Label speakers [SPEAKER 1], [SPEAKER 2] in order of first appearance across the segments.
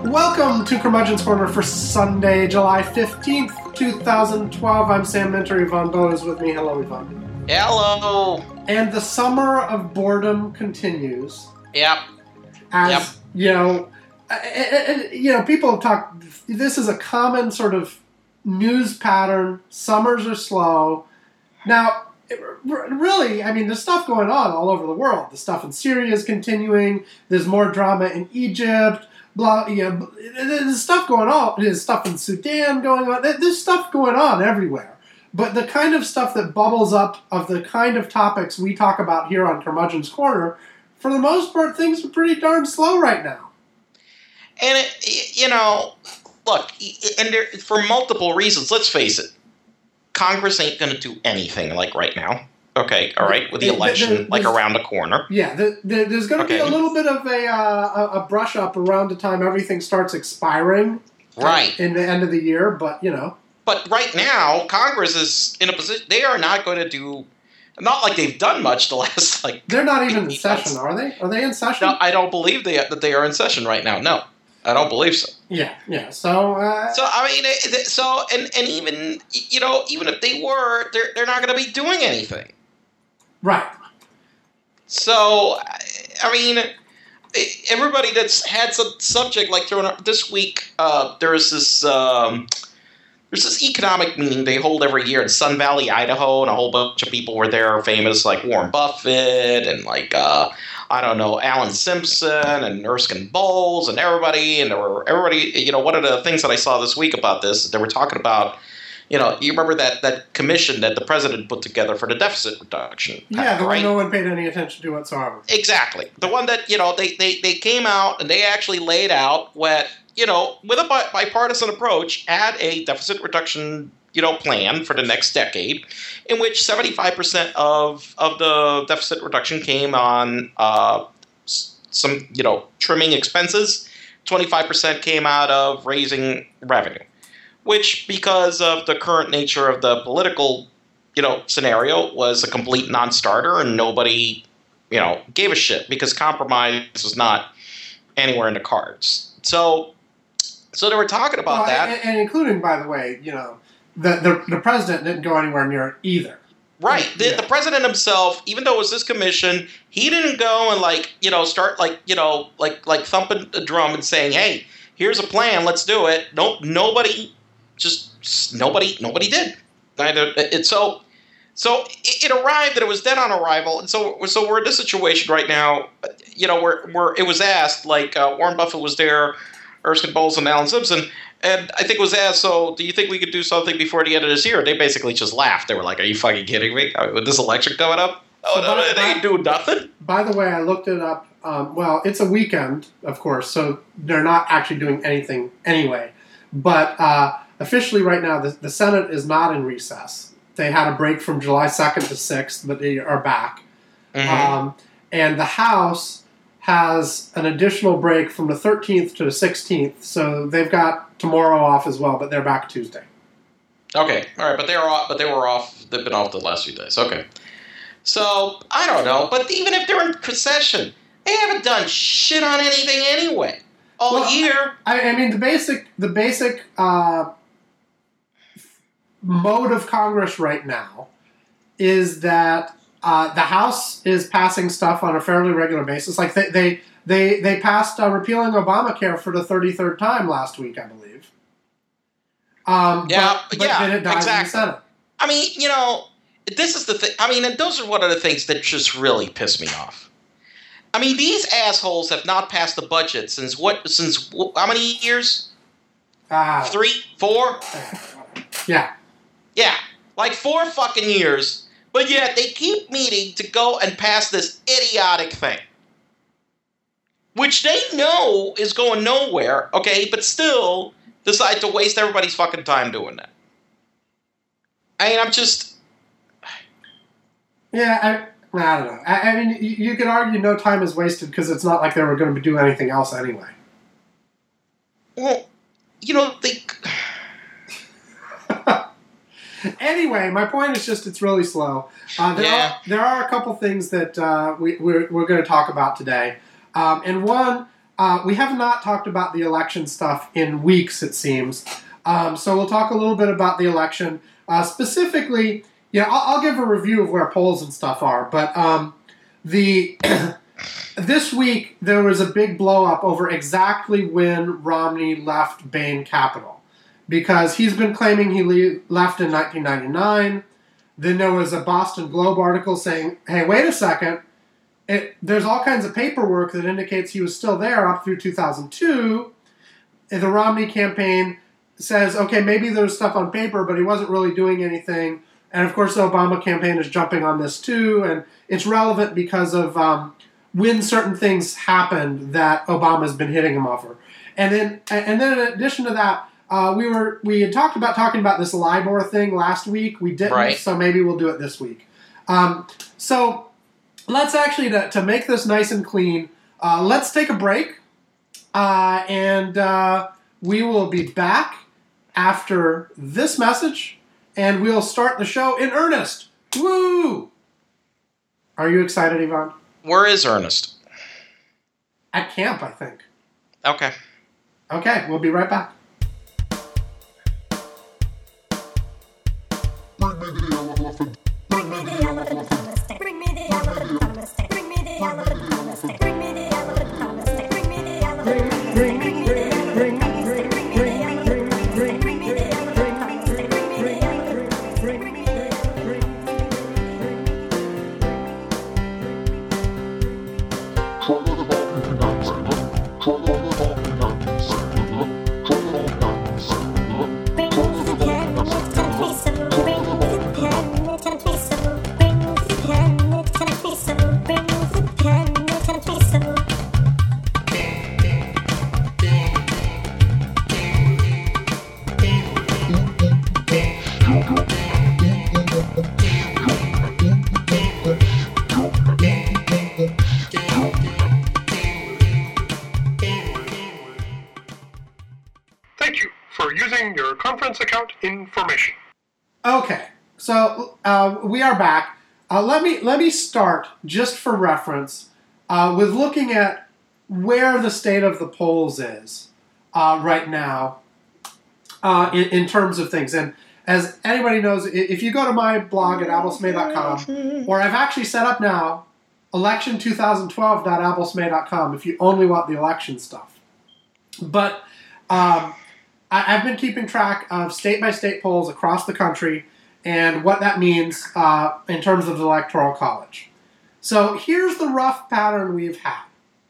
[SPEAKER 1] Welcome to Curmudgeon's Corner for Sunday, July 15th, 2012. I'm Sam Minter. Yvonne Bowe is with me. Hello, Yvonne.
[SPEAKER 2] Hello.
[SPEAKER 1] And the summer of boredom continues.
[SPEAKER 2] Yep.
[SPEAKER 1] As, you know, people have talked, this is a common sort of news pattern. Summers are slow. Now, really, I mean, there's stuff going on all over the world. The stuff in Syria is continuing. There's more drama in Egypt. There's stuff going on. There's stuff in Sudan going on. There's stuff going on everywhere. But the kind of stuff that bubbles up of the kind of topics we talk about here on Curmudgeon's Corner, for the most part, things are pretty darn slow right now.
[SPEAKER 2] And, look, for multiple reasons, let's face it, Congress ain't going to do anything like right now. Okay, all right, with the election around the corner.
[SPEAKER 1] Yeah, there's going to be a little bit of a brush up around the time everything starts expiring.
[SPEAKER 2] Right.
[SPEAKER 1] In the end of the year, but, you know.
[SPEAKER 2] But right now, Congress is in a position, they are not going to do, not like they've done much the last,
[SPEAKER 1] They're not even in session, are they? Are they in session?
[SPEAKER 2] No, I don't believe that they are in session right now, no. I don't believe so.
[SPEAKER 1] Yeah. So
[SPEAKER 2] I mean, and even, even if they were, they're not going to be doing anything.
[SPEAKER 1] Right.
[SPEAKER 2] So, I mean, everybody that's had some subject like thrown up this week, there's this economic meeting they hold every year in Sun Valley, Idaho, and a whole bunch of people were there famous, like Warren Buffett and Alan Simpson and Erskine Bowles and everybody. And one of the things that I saw this week about this, they were talking about, you remember that commission that the president put together for the deficit reduction.
[SPEAKER 1] Yeah, the one no one paid any attention to whatsoever.
[SPEAKER 2] Exactly. The one that, they came out and they actually laid out what, with a bipartisan approach, had a deficit reduction, plan for the next decade, in which 75% of the deficit reduction came on some, trimming expenses. 25% came out of raising revenue. Which, because of the current nature of the political, scenario, was a complete non-starter, and nobody, gave a shit because compromise was not anywhere in the cards. So they were talking about that,
[SPEAKER 1] and including, by the way, the president didn't go anywhere near it either.
[SPEAKER 2] Right. The president himself, even though it was his commission, he didn't go and start thumping the drum and saying, "Hey, here's a plan, let's do it." Nope, nobody did. So it arrived, and it was dead on arrival, and so we're in this situation right now. Where it was asked, Warren Buffett was there, Erskine Bowles and Alan Simpson, and I think it was asked, so do you think we could do something before the end of this year? They basically just laughed. They were like, "Are you fucking kidding me? With this election coming up, they ain't doing nothing." By
[SPEAKER 1] the way, I looked it up. It's a weekend, of course, so they're not actually doing anything anyway. But officially right now, the Senate is not in recess. They had a break from July 2nd to 6th, but they are back. Mm-hmm. And the House has an additional break from the 13th to the 16th, so they've got tomorrow off as well, but they're back Tuesday.
[SPEAKER 2] Okay, all right, but they were off. They've been off the last few days. Okay, so I don't know, but even if they're in session, they haven't done shit on anything anyway all year.
[SPEAKER 1] I mean, the basic mode of Congress right now is that the House is passing stuff on a fairly regular basis. Like they passed repealing Obamacare for the 33rd time last week, I believe. But then it dies
[SPEAKER 2] exactly.
[SPEAKER 1] in the Senate.
[SPEAKER 2] I mean, this is the thing. I mean, and those are one of the things that just really piss me off. I mean, these assholes have not passed the budget since how many years? 3, 4?
[SPEAKER 1] Yeah.
[SPEAKER 2] Yeah, like 4 fucking years, but yet they keep meeting to go and pass this idiotic thing. Which they know is going nowhere, okay, but still decide to waste everybody's fucking time doing that. I mean, I'm just...
[SPEAKER 1] Yeah, I don't know. I mean, you could argue no time is wasted because it's not like they were going to be doing anything else anyway.
[SPEAKER 2] Well, they...
[SPEAKER 1] Anyway, my point is just it's really slow. There are a couple things that we're going to talk about today. And one, we have not talked about the election stuff in weeks, it seems. So we'll talk a little bit about the election. Specifically, I'll give a review of where polls and stuff are, but this week there was a big blow-up over exactly when Romney left Bain Capital, because he's been claiming he left in 1999. Then there was a Boston Globe article saying, hey, wait a second, there's all kinds of paperwork that indicates he was still there up through 2002. The Romney campaign says, okay, maybe there's stuff on paper, but he wasn't really doing anything. And of course, the Obama campaign is jumping on this too, and it's relevant because of when certain things happened that Obama's been hitting him over. And then in addition to that, we had talked about talking about this LIBOR thing last week. We didn't, right. So maybe we'll do it this week. So let's actually, to make this nice and clean, let's take a break, and we will be back after this message, and we'll start the show in earnest. Woo! Are you excited, Ivan?
[SPEAKER 2] Where is Ernest?
[SPEAKER 1] At camp, I think.
[SPEAKER 2] Okay.
[SPEAKER 1] Okay, we'll be right back.
[SPEAKER 3] Bring me the elephant. Bring me the elephant on the stick. Bring me the elephant on the stick. Bring me the elephant on the stick. Bring me the elephant on the stick. Bring me the elephant on the stick. Bring me the elephant on the stick. Bring me the elephant on the stick. Bring me the elephant on the stick. Bring me the elephant on the stick. Bring me the elephant. Try the talking nonsense. Try the talking nonsense. Try the talking nonsense. Bring the pen, it's gonna be so. Bring the pen, it's gonna be so. Bring the pen, it's gonna be so. Bring the pen, it's gonna be so.
[SPEAKER 4] Thank you for using your conference account information.
[SPEAKER 1] Okay, so we are back. Let me start, just for reference, with looking at where the state of the polls is right now in terms of things. And as anybody knows, if you go to my blog at applesmay.com, or I've actually set up now election2012.applesmay.com if you only want the election stuff. But I've been keeping track of state-by-state polls across the country and what that means in terms of the Electoral College. So here's the rough pattern we've had.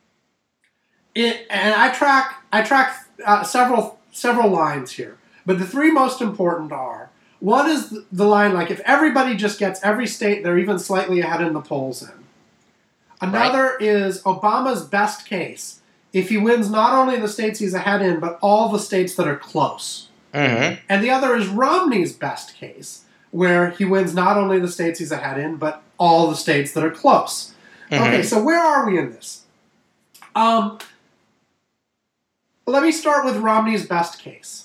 [SPEAKER 1] And I track several lines here, but the three most important are: one is the line, like, if everybody just gets every state they're even slightly ahead in the polls in. Another is Obama's best case, if he wins not only the states he's ahead in, but all the states that are close.
[SPEAKER 2] Mm-hmm.
[SPEAKER 1] And the other is Romney's best case, where he wins not only the states he's ahead in, but all the states that are close. Mm-hmm. Okay, so where are we in this? Let me start with Romney's best case.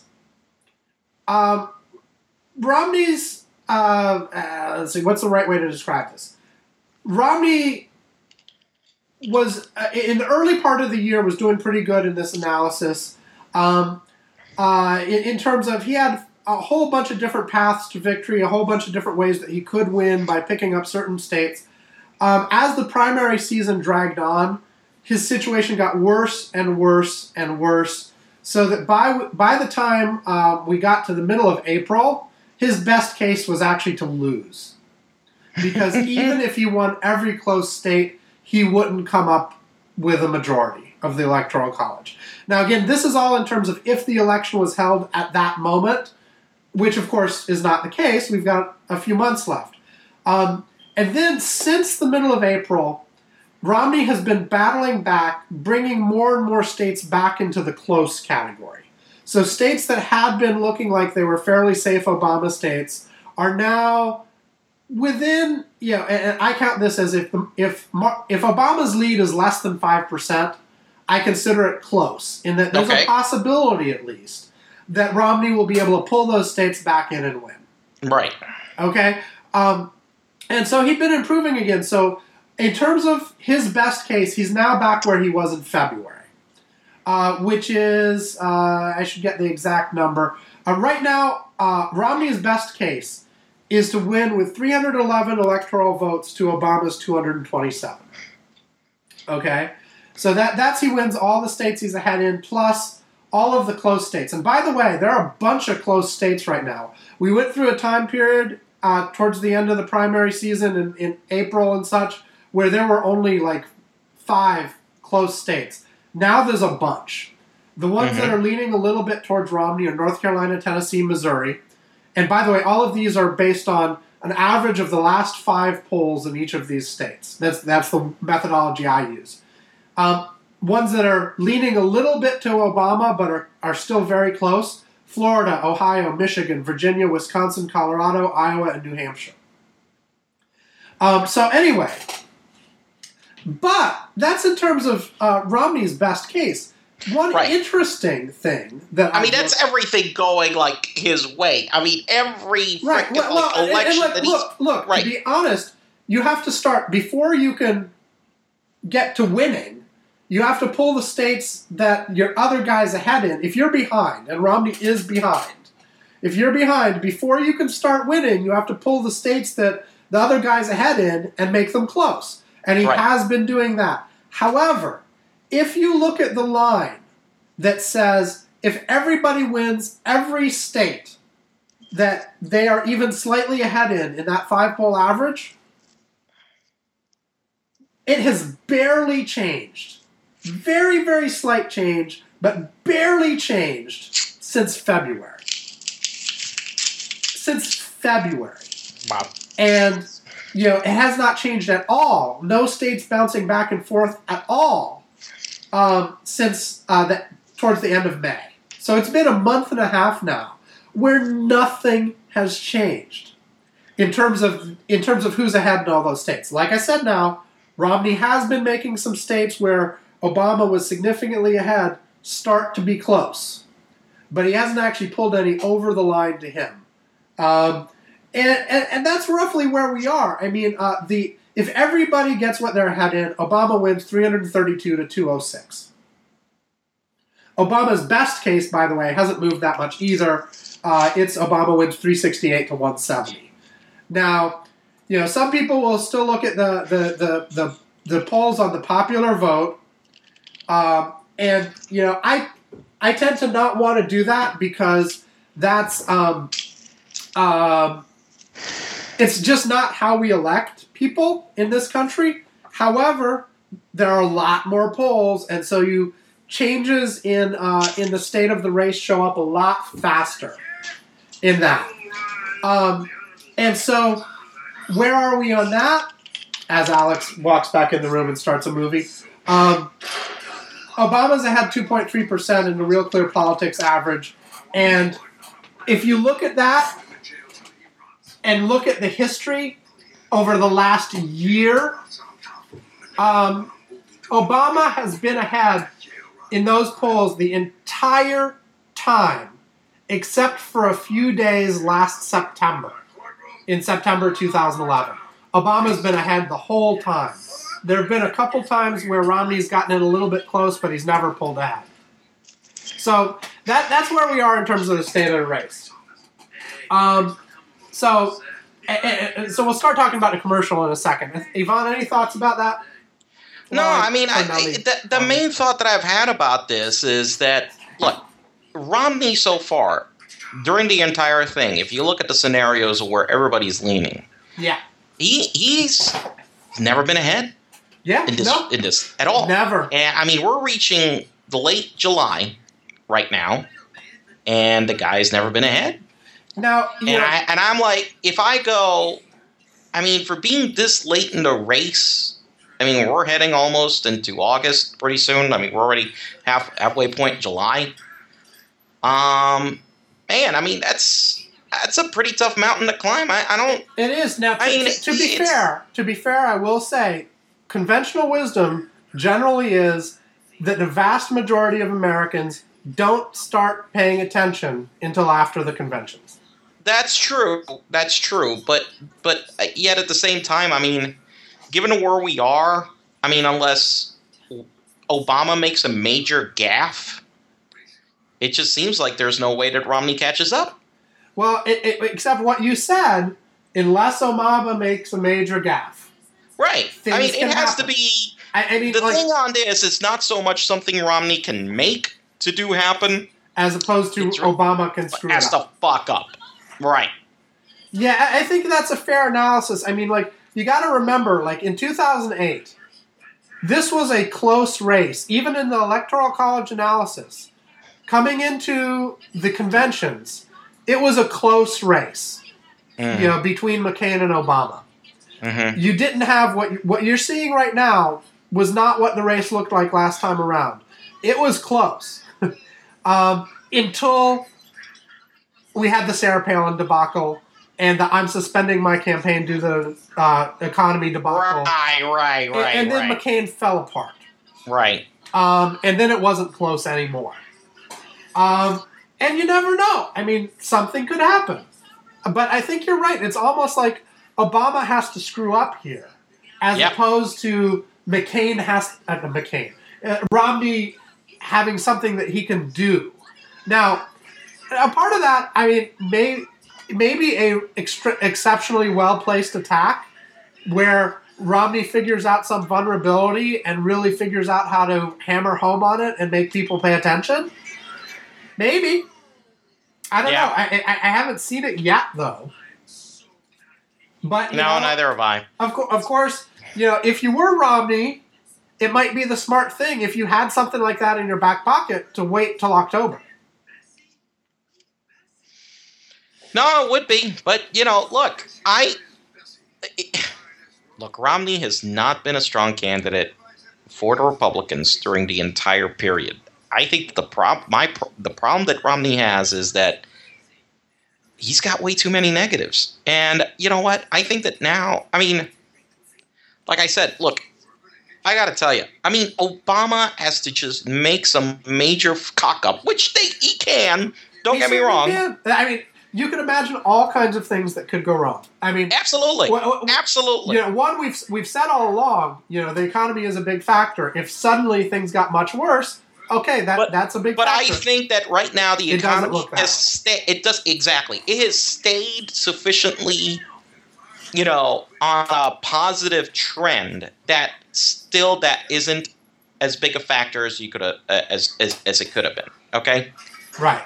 [SPEAKER 1] Romney's, let's see, what's the right way to describe this? Romney was, in the early part of the year, was doing pretty good in this analysis. In terms of, he had a whole bunch of different paths to victory, a whole bunch of different ways that he could win by picking up certain states. As the primary season dragged on, his situation got worse and worse and worse, so that by the time we got to the middle of April, his best case was actually to lose. Because even if he won every close state, he wouldn't come up with a majority of the Electoral College. Now, again, this is all in terms of if the election was held at that moment, which, of course, is not the case. We've got a few months left. And then, since the middle of April, Romney has been battling back, bringing more and more states back into the close category. So states that had been looking like they were fairly safe Obama states are now within, and I count this as if Obama's lead is less than 5%, I consider it close, in that there's a possibility, at least, that Romney will be able to pull those states back in and win.
[SPEAKER 2] Right.
[SPEAKER 1] Okay? And so he'd been improving again. So in terms of his best case, he's now back where he was in February. which is, I should get the exact number. Right now, Romney's best case is to win with 311 electoral votes to Obama's 227. Okay? So that's he wins all the states he's ahead in, plus all of the close states. And by the way, there are a bunch of close states right now. We went through a time period towards the end of the primary season in April and such, where there were only like 5 close states. Now there's a bunch. The ones that are leaning a little bit towards Romney are North Carolina, Tennessee, Missouri. And by the way, all of these are based on an average of the last 5 polls in each of these states. That's the methodology I use. Ones that are leaning a little bit to Obama but are still very close: Florida, Ohio, Michigan, Virginia, Wisconsin, Colorado, Iowa, and New Hampshire. So anyway, but that's in terms of Romney's best case. One interesting thing that
[SPEAKER 2] that's everything going like his way. I mean, every election that he's...
[SPEAKER 1] Look, to be honest, you have to start, before you can get to winning, you have to pull the states that your other guy's ahead in. If you're behind, and Romney is behind, if you're behind, before you can start winning, you have to pull the states that the other guy's ahead in and make them close. And he has been doing that. However, if you look at the line that says if everybody wins every state that they are even slightly ahead in that 5-poll average, it has barely changed. Very, very slight change, but barely changed since February.
[SPEAKER 2] Wow.
[SPEAKER 1] And, it has not changed at all. No states bouncing back and forth at all since towards the end of May. So it's been a month and a half now where nothing has changed in terms of who's ahead in all those states. Like I said now, Romney has been making some states where Obama was significantly ahead start to be close. But he hasn't actually pulled any over the line to him. And that's roughly where we are. I mean, if everybody gets what they're ahead in, Obama wins 332 to 206. Obama's best case, by the way, hasn't moved that much either. It's Obama wins 368 to 170. Now, some people will still look at the polls on the popular vote, and I tend to not want to do that because that's it's just not how we elect people in this country. However, there are a lot more polls, and so changes in the state of the race show up a lot faster in that. And so, where are we on that? As Alex walks back in the room and starts a movie. Obama's ahead 2.3% in the Real Clear Politics average. And if you look at that and look at the history over the last year, Obama has been ahead in those polls the entire time, except for a few days last September, in September 2011. Obama's been ahead the whole time. There have been a couple times where Romney's gotten it a little bit close, but he's never pulled ahead. So that's where we are in terms of the state of the race. So we'll start talking about the commercial in a second. Yvonne, any thoughts about that?
[SPEAKER 2] No, I mean, the main thought that I've had about this is that, look, Romney so far, during the entire thing, if you look at the scenarios where everybody's leaning, he's never been ahead in this at all.
[SPEAKER 1] Never.
[SPEAKER 2] And, I mean, we're reaching the late July right now, and the guy's never been ahead.
[SPEAKER 1] Now,
[SPEAKER 2] I'm like, if I go, I mean, for being this late in the race, I mean, we're heading almost into August pretty soon. I mean, we're already halfway point July. Man, I mean, that's a pretty tough mountain to climb. I don't.
[SPEAKER 1] It is. Now, to be fair, I will say, conventional wisdom generally is that the vast majority of Americans don't start paying attention until after the conventions.
[SPEAKER 2] That's true. But yet at the same time, I mean, given where we are, I mean, unless Obama makes a major gaffe, it just seems like there's no way that Romney catches up.
[SPEAKER 1] Well, except what you said, unless Obama makes a major gaffe.
[SPEAKER 2] Right. I mean,
[SPEAKER 1] Things
[SPEAKER 2] it
[SPEAKER 1] can
[SPEAKER 2] has
[SPEAKER 1] happen.
[SPEAKER 2] to be...
[SPEAKER 1] I mean,
[SPEAKER 2] the
[SPEAKER 1] like,
[SPEAKER 2] thing on this is not so much something Romney can make to do happen.
[SPEAKER 1] as opposed to
[SPEAKER 2] It's-
[SPEAKER 1] Obama can screw it
[SPEAKER 2] Has
[SPEAKER 1] up.
[SPEAKER 2] to fuck up. Right.
[SPEAKER 1] Yeah, I think that's a fair analysis. I mean, like, you got to remember, like, in 2008, this was a close race, even in the Electoral College analysis. Coming into the conventions, it was a close race, you know, between McCain and Obama.
[SPEAKER 2] Mm-hmm.
[SPEAKER 1] You didn't have what you're seeing right now was not what the race looked like last time around. It was close until we had the Sarah Palin debacle and the I'm suspending my campaign due to the economy debacle.
[SPEAKER 2] Right.
[SPEAKER 1] And then McCain fell apart.
[SPEAKER 2] Right.
[SPEAKER 1] And then it wasn't close anymore. And you never know. I mean, something could happen. But I think you're right. It's almost like Obama has to screw up here, as
[SPEAKER 2] Yep.
[SPEAKER 1] opposed to Romney having something that he can do. Now, a part of that, I mean, maybe a exceptionally well-placed attack where Romney figures out some vulnerability and really figures out how to hammer home on it and make people pay attention. Maybe. I don't know. I haven't seen it yet, though. But you know,
[SPEAKER 2] neither have I.
[SPEAKER 1] Of course, you know, if you were Romney, it might be the smart thing if you had something like that in your back pocket to wait till October.
[SPEAKER 2] No, it would be. But, you know, look, Romney has not been a strong candidate for the Republicans during the entire period. I think the problem that Romney has is that he's got way too many negatives. And you know what? I think that now, I mean, like I said, look, I got to tell you, I mean, Obama has to just make some major cock up, which he can. Don't get me wrong.
[SPEAKER 1] Can. I mean, you can imagine all kinds of things that could go wrong. I mean,
[SPEAKER 2] Absolutely. Absolutely.
[SPEAKER 1] You know, one we've said all along. You know, the economy is a big factor. If suddenly things got much worse, okay, that's a big
[SPEAKER 2] But
[SPEAKER 1] factor.
[SPEAKER 2] I think that right now the
[SPEAKER 1] It doesn't
[SPEAKER 2] economy
[SPEAKER 1] look that
[SPEAKER 2] has it does exactly. It has stayed sufficiently, you know, on a positive trend that isn't as big a factor as you could as it could have been. Okay.
[SPEAKER 1] Right.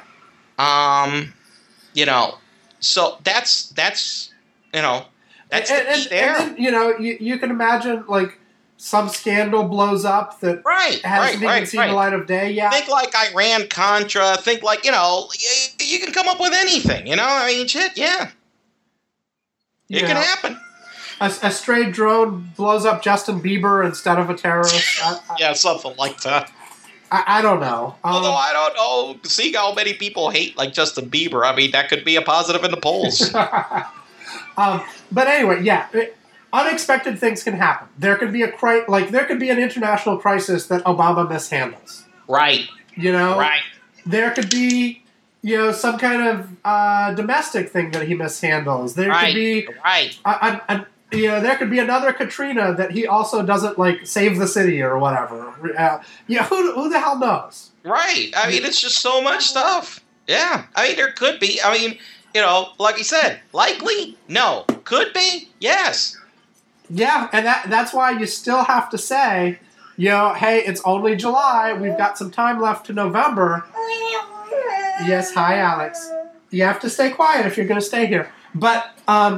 [SPEAKER 2] You know, so that's you know that's the key there.
[SPEAKER 1] And then, you know, you can imagine like some scandal blows up that hasn't even seen the light of day yet.
[SPEAKER 2] Think like Iran-Contra. Think like, you know, you can come up with anything, you know? I mean, shit, yeah. It can happen.
[SPEAKER 1] A stray drone blows up Justin Bieber instead of a terrorist.
[SPEAKER 2] Yeah, something like that.
[SPEAKER 1] I don't know.
[SPEAKER 2] Although I don't know, seeing how many people hate like Justin Bieber, I mean, that could be a positive in the polls.
[SPEAKER 1] But anyway, yeah. Unexpected things can happen. There could be there could be an international crisis that Obama mishandles.
[SPEAKER 2] Right.
[SPEAKER 1] You know?
[SPEAKER 2] Right.
[SPEAKER 1] There could be, you know, some kind of domestic thing that he mishandles. There could be you know, there could be another Katrina that he also doesn't like save the city or whatever. Yeah, who the hell knows?
[SPEAKER 2] Right. I mean, it's just so much stuff. Yeah. I mean, there could be. I mean, you know, like you said, likely? No. Could be? Yes.
[SPEAKER 1] Yeah, and that's why you still have to say, you know, hey, it's only July. We've got some time left to November. Yes, hi, Alex. You have to stay quiet if you're going to stay here. But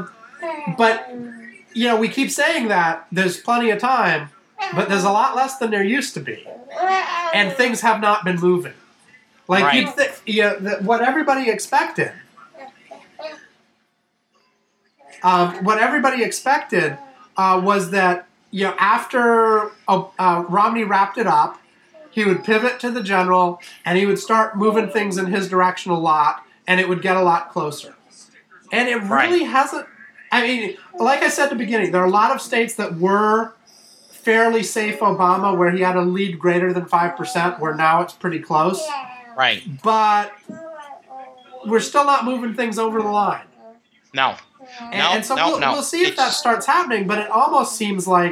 [SPEAKER 1] you know, we keep saying that there's plenty of time, but there's a lot less than there used to be, and things have not been moving. Like what everybody expected. What everybody expected was that, you know, after Romney wrapped it up, he would pivot to the general and he would start moving things in his direction a lot, and it would get a lot closer. And it really hasn't. I mean, like I said at the beginning, there are a lot of states that were fairly safe Obama, where he had a lead greater than 5%, where now it's pretty close.
[SPEAKER 2] Right.
[SPEAKER 1] But we're still not moving things over the line.
[SPEAKER 2] No.
[SPEAKER 1] And so we'll see if that starts happening, but it almost seems like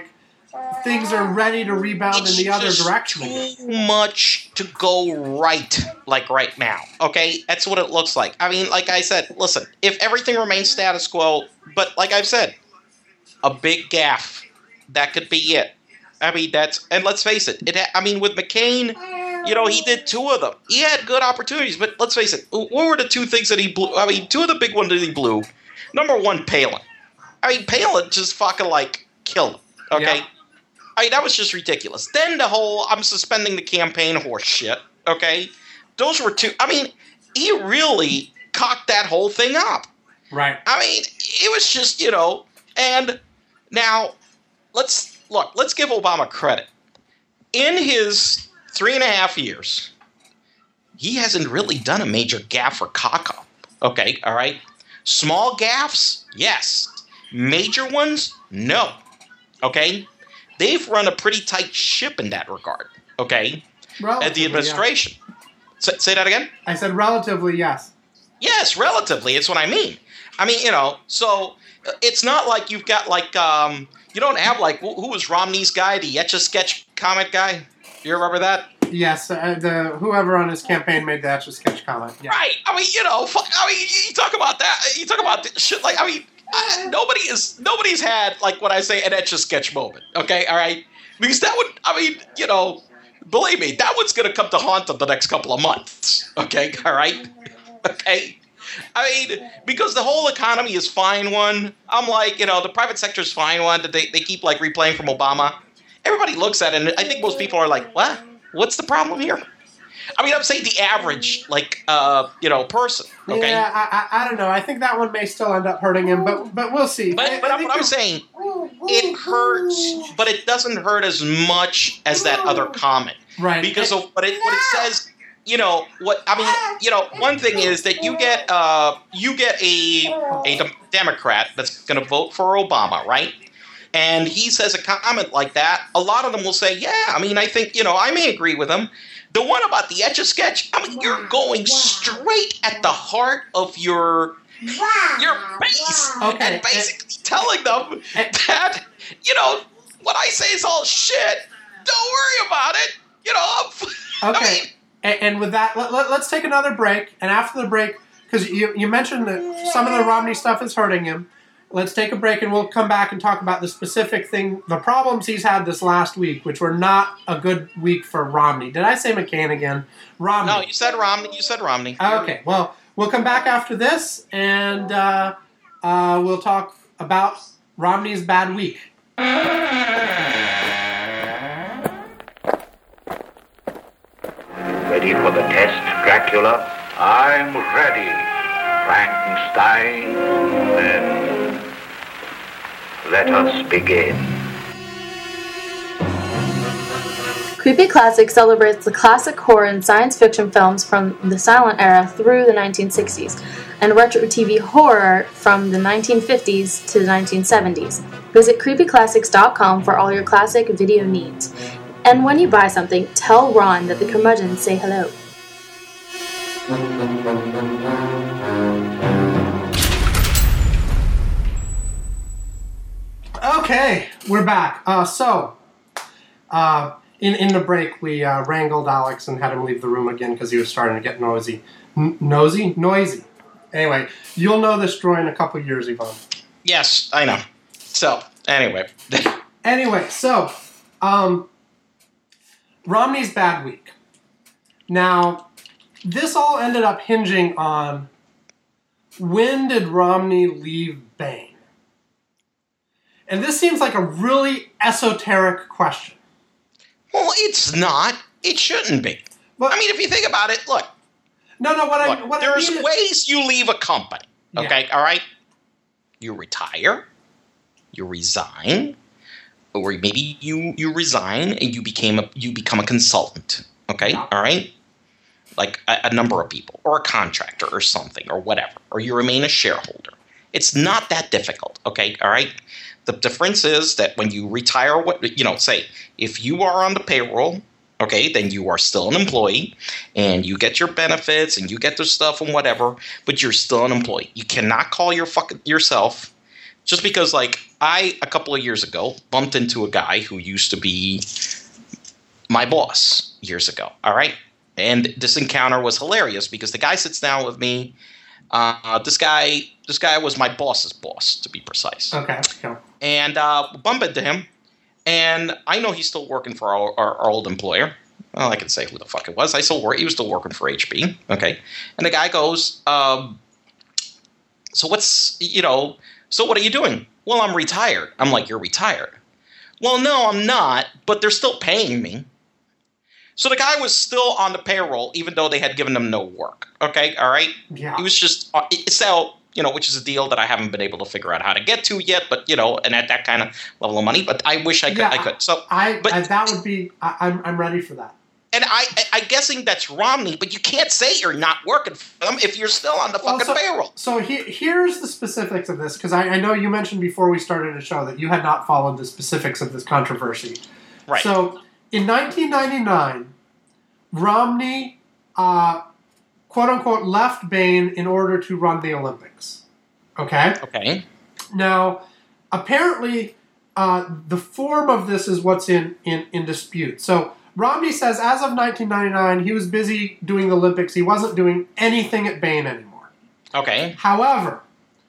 [SPEAKER 1] things are ready to rebound in the other
[SPEAKER 2] just
[SPEAKER 1] direction again.
[SPEAKER 2] too much to go right, like right now. Okay, that's what it looks like. I mean, like I said, listen, if everything remains status quo, but like I've said, a big gaffe, that could be it. I mean, and let's face it. I mean, with McCain, he did two of them. He had good opportunities, but let's face it. What were the two things that he blew? I mean, two of the big ones that he blew. Number one, Palin. I mean, Palin just fucking killed him. Okay.
[SPEAKER 1] Yeah.
[SPEAKER 2] I mean, that was just ridiculous. Then the whole I'm suspending the campaign horse shit, okay? Those were two. I mean, he really cocked that whole thing up.
[SPEAKER 1] Right.
[SPEAKER 2] I mean, it was just, and now let's give Obama credit. In his 3.5 years, he hasn't really done a major gaffe or cock up. Okay, all right? Small gaffes, yes. Major ones, no. Okay? They've run a pretty tight ship in that regard, okay? At the administration. Yeah. Say that again?
[SPEAKER 1] I said relatively, yes.
[SPEAKER 2] Yes, relatively. It's what I mean. I mean, so it's not like you've got you don't have who was Romney's guy, the Etch-a-Sketch comment guy? You remember that?
[SPEAKER 1] Yes, whoever on his campaign made the Etch-a-Sketch comment. Yeah.
[SPEAKER 2] Right. I mean, you talk about that. You talk about shit nobody's had what I say an Etch-a-Sketch moment. Okay, all right, because that would believe me, that one's gonna come to haunt them the next couple of months. Okay, all right, okay. I mean, because the whole economy is fine one. I'm the private sector is fine one that they keep replaying from Obama. Everybody looks at it, and I think most people are like, what? What's the problem here? I mean, I'm saying the average, person. Okay.
[SPEAKER 1] Yeah, I don't know. I think that one may still end up hurting him, but we'll see.
[SPEAKER 2] But I'm saying, it hurts, but it doesn't hurt as much as that other comment,
[SPEAKER 1] right?
[SPEAKER 2] Because of what it says. One thing is that you get a Democrat that's going to vote for Obama, right? And he says a comment like that. A lot of them will say, yeah, I mean, I think, I may agree with him. The one about the Etch-a-Sketch, I mean, you're going straight at the heart of your base.
[SPEAKER 1] Okay.
[SPEAKER 2] And basically telling them that, what I say is all shit. Don't worry about it.
[SPEAKER 1] Okay. And with that, let's take another break. And after the break, because you mentioned that some of the Romney stuff is hurting him, let's take a break and we'll come back and talk about the specific thing, the problems he's had this last week, which were not a good week for Romney. Did I say McCain again? Romney.
[SPEAKER 2] No, you said Romney.
[SPEAKER 1] Okay, well, we'll come back after this and we'll talk about Romney's bad week.
[SPEAKER 5] Ready for the test, Dracula? I'm ready, Frankenstein. Then let us begin.
[SPEAKER 6] Creepy Classic celebrates the classic horror and science fiction films from the silent era through the 1960s, and retro TV horror from the 1950s to the 1970s. Visit creepyclassics.com for all your classic video needs. And when you buy something, tell Ron that the curmudgeons say hello.
[SPEAKER 1] Okay, we're back. In the break, we wrangled Alex and had him leave the room again because he was starting to get noisy. Noisy. Anyway, you'll know this droid in a couple years, Yvonne.
[SPEAKER 2] Yes, I know. So, anyway.
[SPEAKER 1] Romney's bad week. Now, this all ended up hinging on when did Romney leave Bain? And this seems like a really esoteric question.
[SPEAKER 2] Well, it's not. It shouldn't be.
[SPEAKER 1] But,
[SPEAKER 2] I mean, if you think about it, look. There's ways you leave a company. Okay, yeah. All right? You retire. You resign. Or maybe you resign and you become a consultant. Okay, all right? Like a number of people, or a contractor, or something, or whatever. Or you remain a shareholder. It's not that difficult. Okay, all right? The difference is that when you retire, say if you are on the payroll, okay, then you are still an employee, and you get your benefits and you get the stuff and whatever, but you're still an employee. You cannot call yourself Just because, like, I, a couple of years ago, bumped into a guy who used to be my boss years ago, all right? And this encounter was hilarious because the guy sits down with me. This guy was my boss's boss, to be precise.
[SPEAKER 1] Okay. Yeah.
[SPEAKER 2] And bump into him, and I know he's still working for our old employer. Well, I can say who the fuck it was. He was still working for HB. Okay. And the guy goes, so what are you doing? Well, I'm retired. I'm like, you're retired? Well, no, I'm not, but they're still paying me. So the guy was still on the payroll, even though they had given him no work. Okay, all right?
[SPEAKER 1] Yeah.
[SPEAKER 2] He was just, which is a deal that I haven't been able to figure out how to get to yet, but, and at that kind of level of money, but I wish I could. So
[SPEAKER 1] that would be, I'm ready for that.
[SPEAKER 2] And I'm guessing that's Romney, but you can't say you're not working for them if you're still on the fucking payroll.
[SPEAKER 1] So here's the specifics of this, because I know you mentioned before we started the show that you had not followed the specifics of this controversy.
[SPEAKER 2] Right.
[SPEAKER 1] So in 1999, Romney, quote-unquote, left Bain in order to run the Olympics. Okay?
[SPEAKER 2] Okay.
[SPEAKER 1] Now, apparently, the form of this is what's in dispute. So Romney says as of 1999, he was busy doing the Olympics. He wasn't doing anything at Bain anymore.
[SPEAKER 2] Okay.
[SPEAKER 1] However,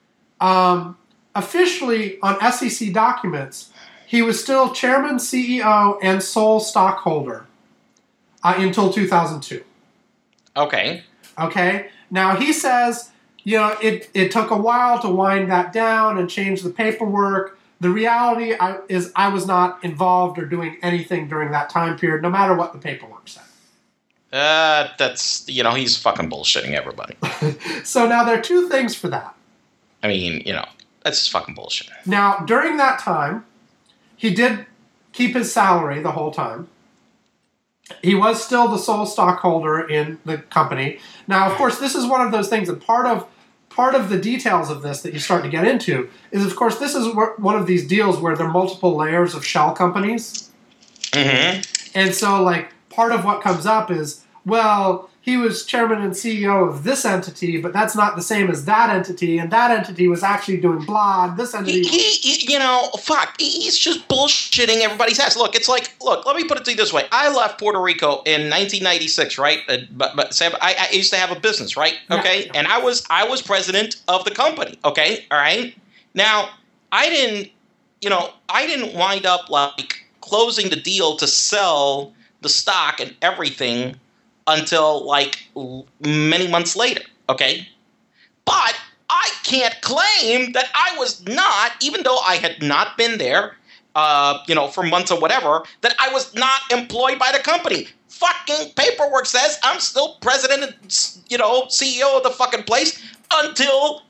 [SPEAKER 1] officially on SEC documents, he was still chairman, CEO, and sole stockholder until 2002.
[SPEAKER 2] Okay.
[SPEAKER 1] Okay? Now, he says, it took a while to wind that down and change the paperwork. The reality is I was not involved or doing anything during that time period, no matter what the paperwork said.
[SPEAKER 2] That's, he's fucking bullshitting everybody.
[SPEAKER 1] So now there are two things for that.
[SPEAKER 2] I mean, that's just fucking bullshit.
[SPEAKER 1] Now, during that time, he did keep his salary the whole time. He was still the sole stockholder in the company. Now, of course, this is one of those things, and part of the details of this that you start to get into is, of course, this is one of these deals where there are multiple layers of shell companies.
[SPEAKER 2] Mm-hmm.
[SPEAKER 1] And so, like, part of what comes up is, well, he was chairman and CEO of this entity, but that's not the same as that entity, and that entity was actually doing blah, and this entity...
[SPEAKER 2] He's just bullshitting everybody's ass. Look, let me put it to you this way. I left Puerto Rico in 1996, right? But Sam, I used to have a business, right? Okay?
[SPEAKER 1] Yeah.
[SPEAKER 2] And I was president of the company, okay? All right? Now, I didn't wind up, like, closing the deal to sell the stock and everything until, like, many months later, okay? But I can't claim that I was not, even though I had not been there, for months or whatever, that I was not employed by the company. Fucking paperwork says I'm still president and, CEO of the fucking place until,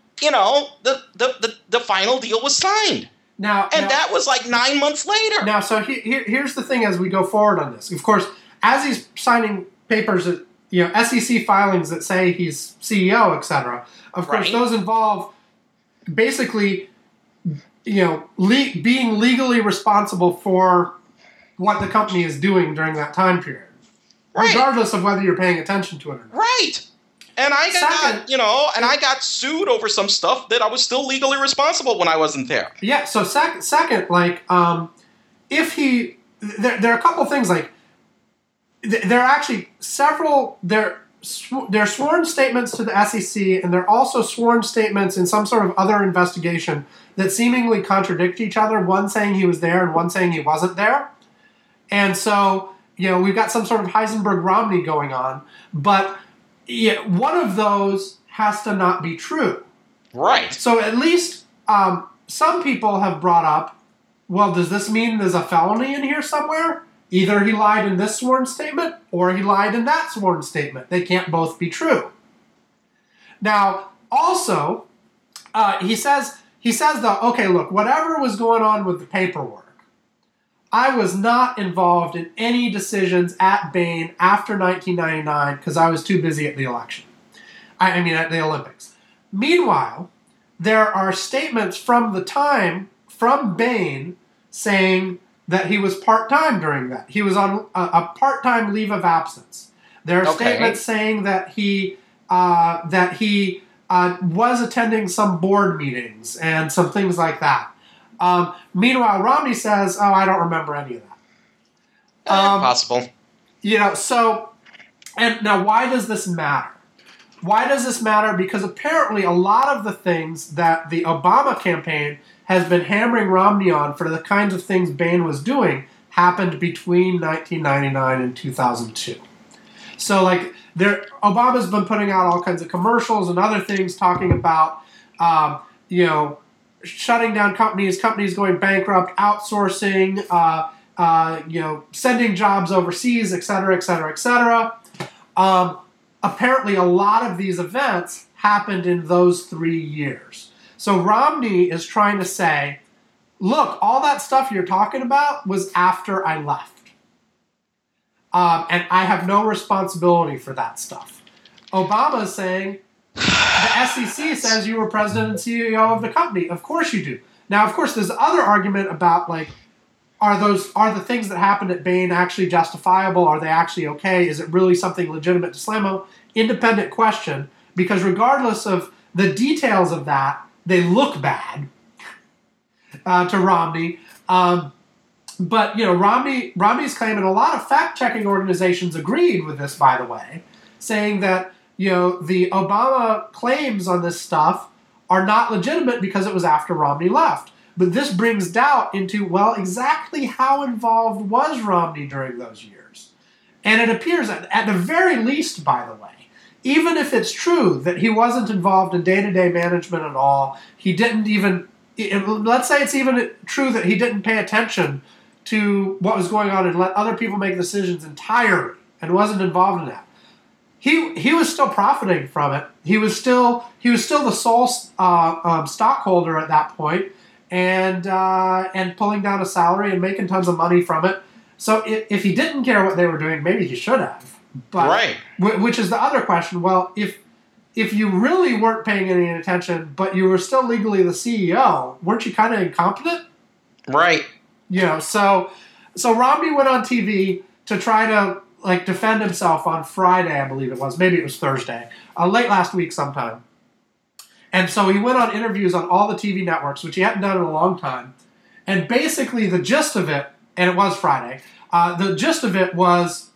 [SPEAKER 2] the final deal was signed.
[SPEAKER 1] Now,
[SPEAKER 2] that was like 9 months later.
[SPEAKER 1] Now, so here's the thing as we go forward on this. Of course, as he's signing papers, SEC filings that say he's CEO, etc. Of course,
[SPEAKER 2] Right.
[SPEAKER 1] those involve basically, being legally responsible for what the company is doing during that time period,
[SPEAKER 2] Right.
[SPEAKER 1] regardless of whether you're paying attention to it or not.
[SPEAKER 2] Right. And I got,
[SPEAKER 1] Second-
[SPEAKER 2] I got sued over some stuff that I was still legally responsible when I wasn't there.
[SPEAKER 1] Yeah. So second, like, if he, there are a couple things like. There are actually several. There are sworn statements to the SEC, and there are also sworn statements in some sort of other investigation that seemingly contradict each other. One saying he was there, and one saying he wasn't there. And so, we've got some sort of Heisenberg-Romney going on. But one of those has to not be true.
[SPEAKER 2] Right.
[SPEAKER 1] So at least some people have brought up, well, does this mean there's a felony in here somewhere? Either he lied in this sworn statement or he lied in that sworn statement. They can't both be true. Now, also, he says though, okay, look, whatever was going on with the paperwork, I was not involved in any decisions at Bain after 1999 because I was too busy at the election. I mean, at the Olympics. Meanwhile, there are statements from the time from Bain saying that he was part-time during that. He was on a part-time leave of absence. There are
[SPEAKER 2] Okay.
[SPEAKER 1] statements saying that he was attending some board meetings and some things like that. Meanwhile, Romney says, "Oh, I don't remember any of that."
[SPEAKER 2] Possible.
[SPEAKER 1] So, and now why does this matter? Why does this matter? Because apparently a lot of the things that the Obama campaign has been hammering Romney on for the kinds of things Bain was doing happened between 1999 and 2002. So, Obama's been putting out all kinds of commercials and other things talking about, shutting down companies going bankrupt, outsourcing, sending jobs overseas, et cetera, et cetera, et cetera. Apparently, a lot of these events happened in those 3 years. So Romney is trying to say, look, all that stuff you're talking about was after I left. And I have no responsibility for that stuff. Obama is saying, the SEC says you were president and CEO of the company. Of course you do. Now, of course, there's other argument about, are the things that happened at Bain actually justifiable? Are they actually okay? Is it really something legitimate to slam on? Independent question, because regardless of the details of that, they look bad to Romney. But, Romney's claim, and a lot of fact-checking organizations agreed with this, by the way, saying that, the Obama claims on this stuff are not legitimate because it was after Romney left. But this brings doubt into, exactly how involved was Romney during those years? And it appears, at the very least, by the way, even if it's true that he wasn't involved in day-to-day management at all, he didn't even, let's say it's even true that he didn't pay attention to what was going on and let other people make decisions entirely and wasn't involved in that. He was still profiting from it. He was still the sole stockholder at that point, and pulling down a salary and making tons of money from it. So if he didn't care what they were doing, maybe he should have. But,
[SPEAKER 2] right.
[SPEAKER 1] Which is the other question. Well, if you really weren't paying any attention, but you were still legally the CEO, weren't you kind of incompetent?
[SPEAKER 2] Right.
[SPEAKER 1] So Romney went on TV to try to defend himself on Friday, I believe it was. Maybe it was Thursday. Late last week sometime. And so he went on interviews on all the TV networks, which he hadn't done in a long time. And basically the gist of it, and it was Friday, the gist of it was,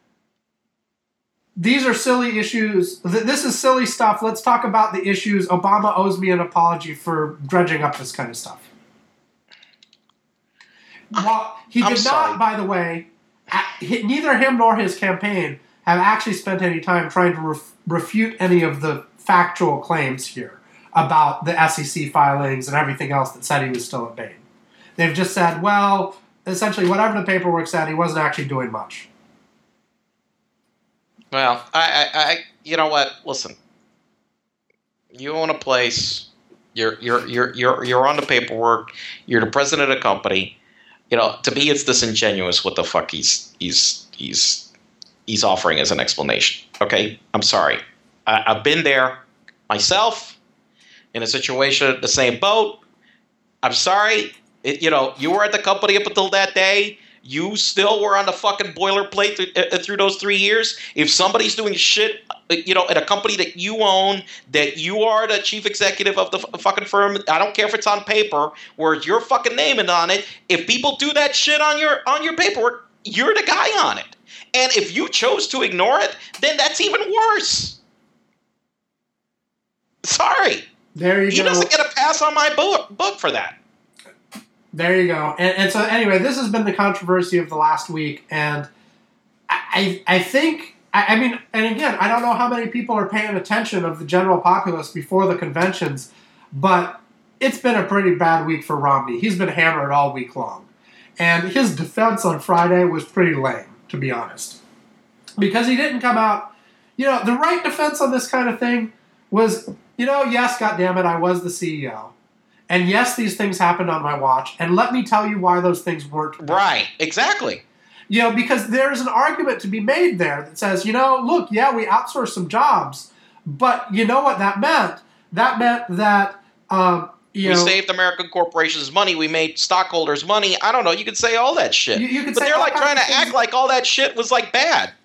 [SPEAKER 1] these are silly issues. This is silly stuff. Let's talk about the issues. Obama owes me an apology for dredging up this kind of stuff. Well, he did not, by the way, neither him nor his campaign have actually spent any time trying to refute any of the factual claims here about the SEC filings and everything else that said he was still at Bain. They've just said, essentially whatever the paperwork said, he wasn't actually doing much.
[SPEAKER 2] Well, I you know what? Listen, you own a place. You're on the paperwork. You're the president of the company. To me, it's disingenuous what the fuck he's offering as an explanation. Okay, I'm sorry. I've been there myself in a situation, the same boat. I'm sorry. You were at the company up until that day. You still were on the fucking boilerplate through those 3 years. If somebody's doing shit, at a company that you own, that you are the chief executive of the fucking firm, I don't care if it's on paper, where your fucking name is on it. If people do that shit on your paperwork, you're the guy on it. And if you chose to ignore it, then that's even worse. Sorry.
[SPEAKER 1] There you go.
[SPEAKER 2] He doesn't get a pass on my book for that.
[SPEAKER 1] There you go. And so anyway, this has been the controversy of the last week. And I think, and again, I don't know how many people are paying attention of the general populace before the conventions, but it's been a pretty bad week for Romney. He's been hammered all week long. And his defense on Friday was pretty lame, to be honest. Because he didn't come out, the right defense on this kind of thing was, yes, goddammit, I was the CEO. And yes, these things happened on my watch. And let me tell you why those things weren't.
[SPEAKER 2] Right, exactly.
[SPEAKER 1] Because there's an argument to be made there that says, look, yeah, we outsourced some jobs. But you know what that meant? That meant that,
[SPEAKER 2] we saved American corporations money. We made stockholders money. I don't know. You could say all that shit.
[SPEAKER 1] You could
[SPEAKER 2] but
[SPEAKER 1] say
[SPEAKER 2] they're trying to act like all that shit was bad.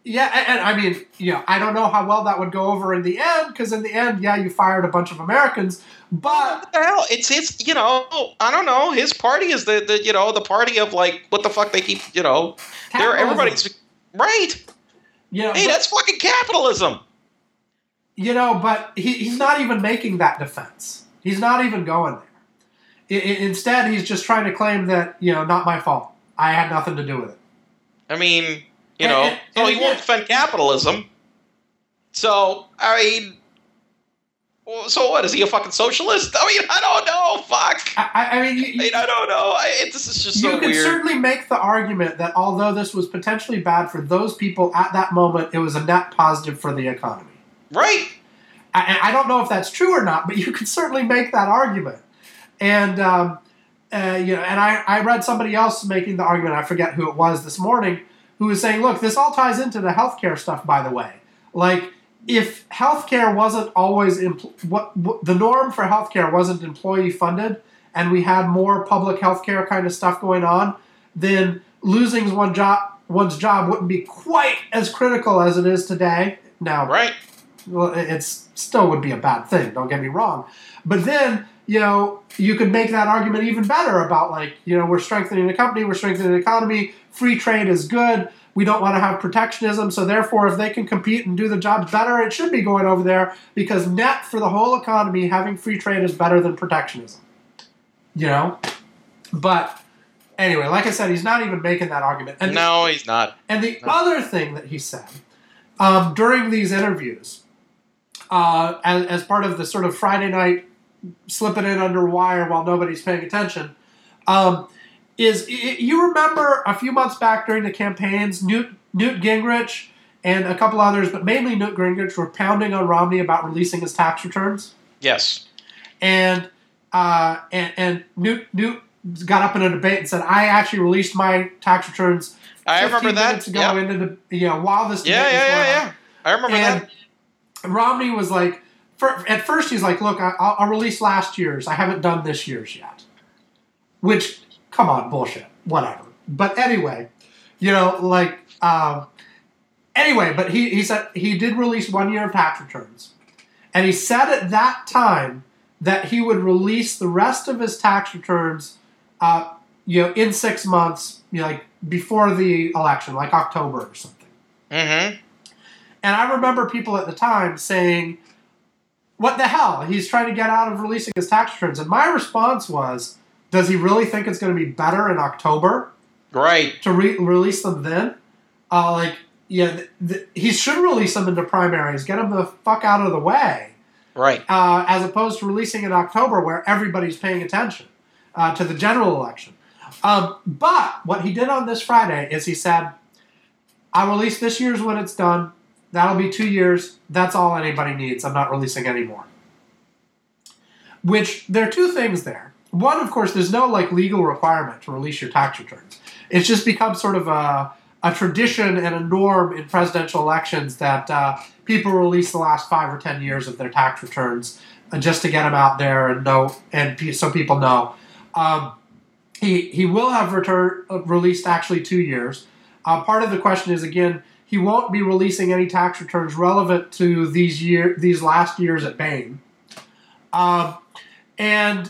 [SPEAKER 1] Yeah, and I mean, I don't know how well that would go over in the end, because in the end, yeah, you fired a bunch of Americans, but
[SPEAKER 2] What the hell? It's his, I don't know. His party is the party of like, what the fuck they keep,
[SPEAKER 1] capitalism.
[SPEAKER 2] everybody's right. Hey, that's fucking capitalism.
[SPEAKER 1] But he's not even making that defense. He's not even going there. Instead, he's just trying to claim that, not my fault. I had nothing to do with it.
[SPEAKER 2] I mean, he
[SPEAKER 1] And
[SPEAKER 2] won't
[SPEAKER 1] again-
[SPEAKER 2] defend capitalism. So, I mean, so what? Is he a fucking socialist? I mean, I don't know. Fuck.
[SPEAKER 1] I mean,
[SPEAKER 2] I don't know. This is just so
[SPEAKER 1] you could
[SPEAKER 2] weird.
[SPEAKER 1] certainly make the argument that although this was potentially bad for those people at that moment, it was a net positive for the economy.
[SPEAKER 2] Right.
[SPEAKER 1] I don't know if that's true or not, but you could certainly make that argument. And and I read somebody else making the argument. I forget who it was this morning, who was saying, "Look, this all ties into the healthcare stuff." By the way, like if healthcare wasn't always the norm for healthcare wasn't employee funded, and we had more public healthcare kind of stuff going on, then losing one's job wouldn't be quite as critical as it is today. Now,
[SPEAKER 2] Right.
[SPEAKER 1] well, it still would be a bad thing, don't get me wrong. But then, you could make that argument even better about, like, we're strengthening the company, we're strengthening the economy, free trade is good, we don't want to have protectionism, so therefore if they can compete and do the jobs better, it should be going over there, because net for the whole economy, having free trade is better than protectionism. But anyway, like I said, he's not even making that argument. And
[SPEAKER 2] No, he's not.
[SPEAKER 1] and the other thing that he said during these interviews, as part of the sort of Friday night slipping in under wire while nobody's paying attention, you remember a few months back during the campaigns, Newt Gingrich and a couple others, but mainly Newt Gingrich, were pounding on Romney about releasing his tax returns.
[SPEAKER 2] Yes.
[SPEAKER 1] And Newt got up in a debate and said, "I actually released my tax returns
[SPEAKER 2] I
[SPEAKER 1] 15
[SPEAKER 2] remember that.
[SPEAKER 1] minutes ago
[SPEAKER 2] Yep.
[SPEAKER 1] into the while this debate was going
[SPEAKER 2] Yeah.
[SPEAKER 1] on."
[SPEAKER 2] I remember
[SPEAKER 1] And
[SPEAKER 2] that.
[SPEAKER 1] Romney was like, at first he's like, "Look, I'll release last year's. I haven't done this year's yet." Which, come on, bullshit. Whatever. But anyway, but he said he did release 1 year of tax returns. And he said at that time that he would release the rest of his tax returns, in 6 months, like before the election, like October or something.
[SPEAKER 2] Mm-hmm.
[SPEAKER 1] And I remember people at the time saying, "What the hell? He's trying to get out of releasing his tax returns." And my response was, does he really think it's going to be better in October
[SPEAKER 2] Right.
[SPEAKER 1] to release them then? He should release them into primaries, get them the fuck out of the way,
[SPEAKER 2] Right.
[SPEAKER 1] as opposed to releasing in October where everybody's paying attention to the general election. But what he did on this Friday is he said, "I'll release this year's when it's done. That'll be 2 years. That's all anybody needs. I'm not releasing any more." Which, there are two things there. One, of course, there's no legal requirement to release your tax returns. It's just become sort of a tradition and a norm in presidential elections that people release the last 5 or 10 years of their tax returns just to get them out there so people know. He will have released actually 2 years. Part of the question is, again, he won't be releasing any tax returns relevant to these last years at Bain. And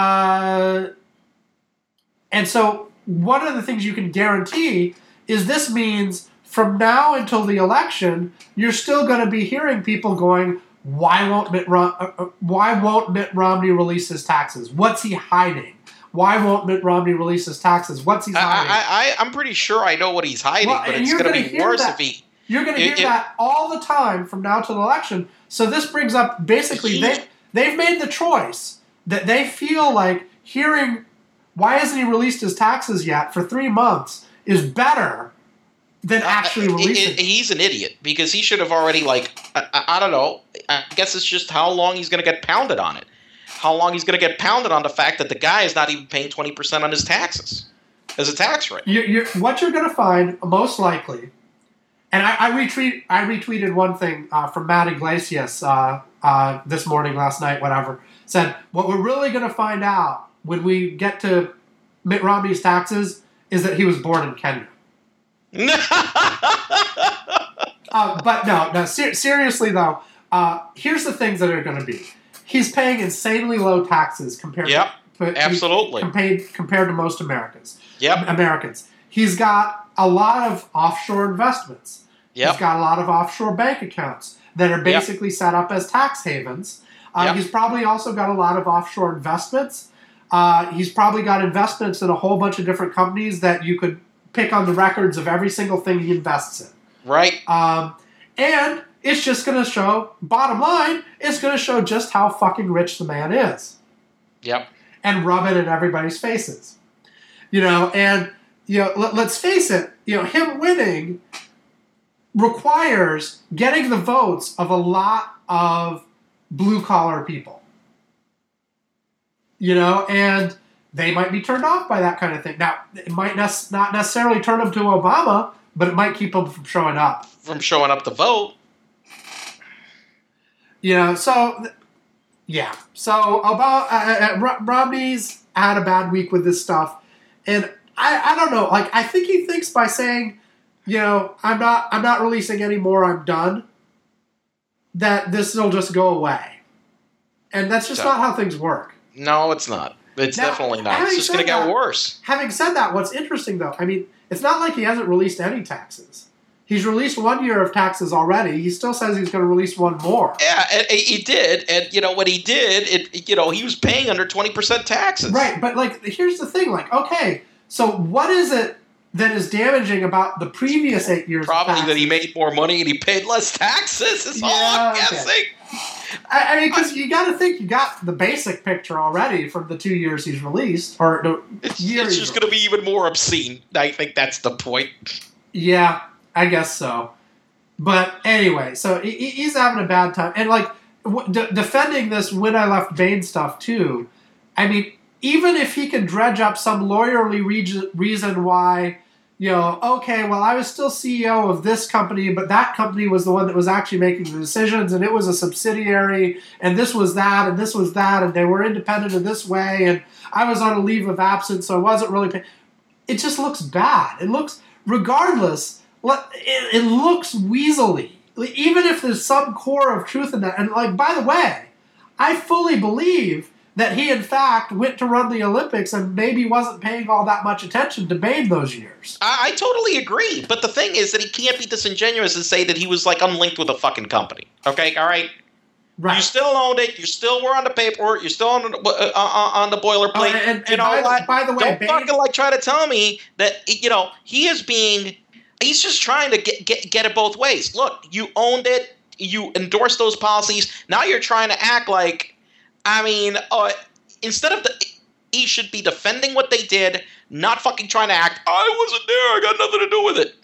[SPEAKER 1] so one of the things you can guarantee is this means from now until the election, you're still going to be hearing people going, why won't Mitt Romney release his taxes? What's he hiding? Why won't Mitt Romney release his taxes? What's he hiding?
[SPEAKER 2] I'm pretty sure I know what he's hiding,
[SPEAKER 1] Well,
[SPEAKER 2] but
[SPEAKER 1] and
[SPEAKER 2] it's
[SPEAKER 1] you're
[SPEAKER 2] going to
[SPEAKER 1] gonna
[SPEAKER 2] be
[SPEAKER 1] hear
[SPEAKER 2] worse
[SPEAKER 1] that.
[SPEAKER 2] if he...
[SPEAKER 1] You're going to hear that all the time from now to the election. So this brings up, basically, they've made the choice that they feel like hearing, why hasn't he released his taxes yet for 3 months, is better than actually releasing.
[SPEAKER 2] He's an idiot, because he should have already, I don't know, I guess it's just how long he's going to get pounded on it. How long he's going to get pounded on the fact that the guy is not even paying 20% on his taxes as a tax rate.
[SPEAKER 1] What you're going to find, most likely, and I retweeted one thing from Matt Iglesias this morning, last night, whatever, said, what we're really going to find out when we get to Mitt Romney's taxes is that he was born in Kenya. But no, seriously though, here's the things that are going to be. He's paying insanely low taxes compared
[SPEAKER 2] absolutely.
[SPEAKER 1] compared to most Americans.
[SPEAKER 2] Yep.
[SPEAKER 1] Americans. He's got a lot of offshore investments.
[SPEAKER 2] Yep.
[SPEAKER 1] He's got a lot of offshore bank accounts that are basically set up as tax havens. He's probably also got a lot of offshore investments. He's probably got investments in a whole bunch of different companies that you could pick on the records of every single thing he invests in.
[SPEAKER 2] Right.
[SPEAKER 1] And it's just going to show, bottom line, it's going to show just how fucking rich the man is.
[SPEAKER 2] Yep.
[SPEAKER 1] And rub it in everybody's faces. And let's face it, him winning requires getting the votes of a lot of blue-collar people. And they might be turned off by that kind of thing. Now, it might not necessarily turn them to Obama, but it might keep them from showing up.
[SPEAKER 2] From showing up to vote.
[SPEAKER 1] So Obama, Romney's had a bad week with this stuff. And I don't know, I think he thinks by saying, I'm not releasing any more, I'm done, that this will just go away. And that's just not how things work.
[SPEAKER 2] No, it's not. It's definitely not. It's just going to get worse.
[SPEAKER 1] Having said that, what's interesting, though, it's not like he hasn't released any taxes. He's released 1 year of taxes already. He still says he's going to release one more.
[SPEAKER 2] Yeah, and he did. And, what he did, he was paying under 20% taxes.
[SPEAKER 1] Right, but, here's the thing. Okay, so what is it that is damaging about the previous 8 years
[SPEAKER 2] Probably
[SPEAKER 1] of
[SPEAKER 2] that he made more money and he paid less taxes is all I'm guessing.
[SPEAKER 1] Because you got to think you got the basic picture already from the 2 years he's released, or the year
[SPEAKER 2] it's just going to be even more obscene. I think that's the point.
[SPEAKER 1] Yeah, I guess so. But anyway, so he's having a bad time, and defending this "When I Left Bain" stuff too. Even if he can dredge up some lawyerly reason why. Okay, well, I was still CEO of this company, but that company was the one that was actually making the decisions, and it was a subsidiary, and this was that, and this was that, and they were independent in this way, and I was on a leave of absence, so I wasn't really paying. It just looks bad. It looks, regardless, it looks weaselly. Even if there's some core of truth in that. And, by the way, I fully believe that he, in fact, went to run the Olympics and maybe wasn't paying all that much attention to Bain those years.
[SPEAKER 2] I totally agree. But the thing is that he can't be disingenuous and say that he was, unlinked with a fucking company. Okay? All right?
[SPEAKER 1] Right.
[SPEAKER 2] You still owned it. You still were on the paperwork. You're still on the boilerplate.
[SPEAKER 1] By the way,
[SPEAKER 2] don't fucking, try to tell me that, he is being... He's just trying to get it both ways. Look, you owned it. You endorsed those policies. Now you're trying to act like... instead of he should be defending what they did, not fucking trying to act, I wasn't there, I got nothing to do with it.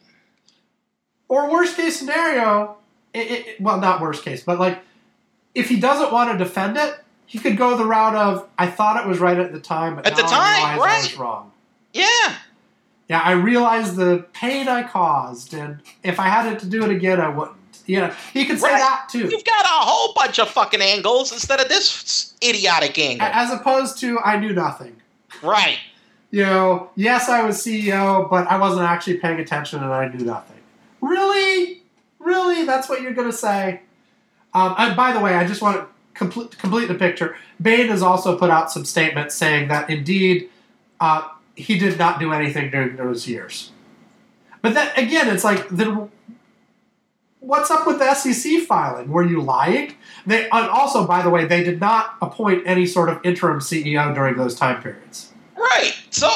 [SPEAKER 1] Or worst case scenario, well, not worst case, but if he doesn't want to defend it, he could go the route of, I thought it was right at the time, but I was wrong.
[SPEAKER 2] Yeah.
[SPEAKER 1] Yeah, I realized the pain I caused, and if I had to do it again, I wouldn't. He could say that too.
[SPEAKER 2] You've got a whole bunch of fucking angles instead of this idiotic angle.
[SPEAKER 1] As opposed to, I knew nothing.
[SPEAKER 2] Right.
[SPEAKER 1] Yes, I was CEO, but I wasn't actually paying attention and I knew nothing. Really? Really? That's what you're going to say? And by the way, I just want to complete the picture. Bain has also put out some statements saying that indeed he did not do anything during those years. But then again, it's then what's up with the SEC filing? Were you lying? And also, by the way, they did not appoint any sort of interim CEO during those time periods.
[SPEAKER 2] Right. So,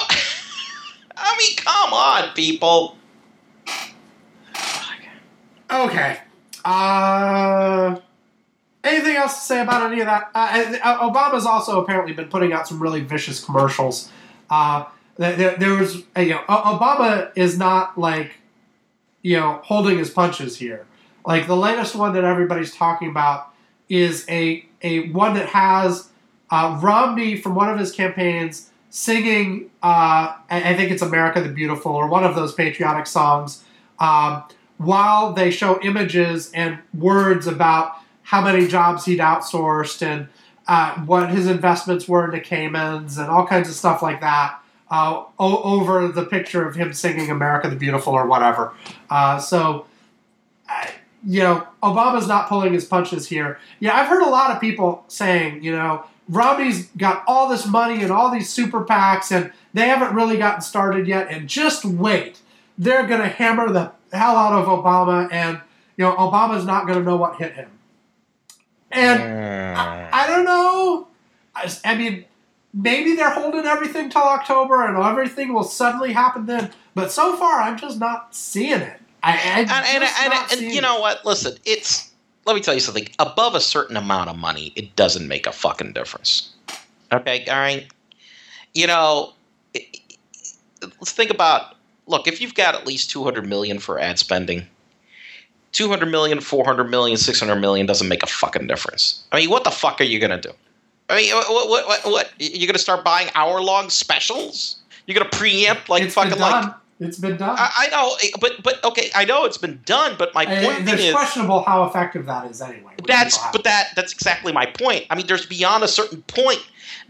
[SPEAKER 2] come on, people.
[SPEAKER 1] Okay. Anything else to say about any of that? Obama's also apparently been putting out some really vicious commercials. There was, Obama is not holding his punches here. The latest one that everybody's talking about is a one that has Romney from one of his campaigns singing, I think it's America the Beautiful, or one of those patriotic songs, while they show images and words about how many jobs he'd outsourced and what his investments were in the Caymans and all kinds of stuff like that over the picture of him singing America the Beautiful or whatever. Obama's not pulling his punches here. Yeah, I've heard a lot of people saying, Romney's got all this money and all these super PACs, and they haven't really gotten started yet. And just wait, they're going to hammer the hell out of Obama, and Obama's not going to know what hit him. And I don't know. I mean, maybe they're holding everything till October, and everything will suddenly happen then. But so far, I'm just not seeing it.
[SPEAKER 2] And you know what? Listen, let me tell you something. Above a certain amount of money, it doesn't make a fucking difference. Okay, all right? Let's think about, look, if you've got at least $200 million for ad spending, $200 million, $400 million, $600 million doesn't make a fucking difference. I mean, what the fuck are you going to do? I mean, what? You're going to start buying hour-long specials? You're going to preempt like
[SPEAKER 1] it's
[SPEAKER 2] fucking
[SPEAKER 1] been
[SPEAKER 2] like...
[SPEAKER 1] done. It's been done.
[SPEAKER 2] I know, but okay, I know it's been done, but my point is...
[SPEAKER 1] It's questionable how effective that is anyway.
[SPEAKER 2] That's exactly my point. I mean, there's beyond a certain point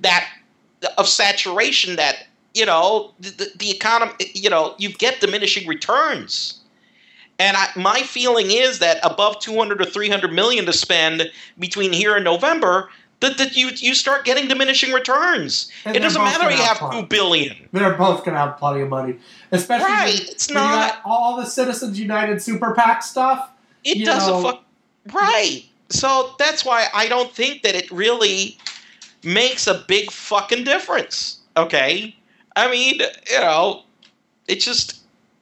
[SPEAKER 2] of saturation that, the economy, you get diminishing returns. And my feeling is that above 200 or 300 million to spend between here and November, that you start getting diminishing returns.
[SPEAKER 1] And
[SPEAKER 2] it doesn't matter if you have
[SPEAKER 1] plenty.
[SPEAKER 2] $2 billion.
[SPEAKER 1] They're both going to have plenty of money. Especially
[SPEAKER 2] right. It's not
[SPEAKER 1] you got all the Citizens United Super PAC stuff.
[SPEAKER 2] It doesn't fuck right. So that's why I don't think that it really makes a big fucking difference. Okay? I mean, it just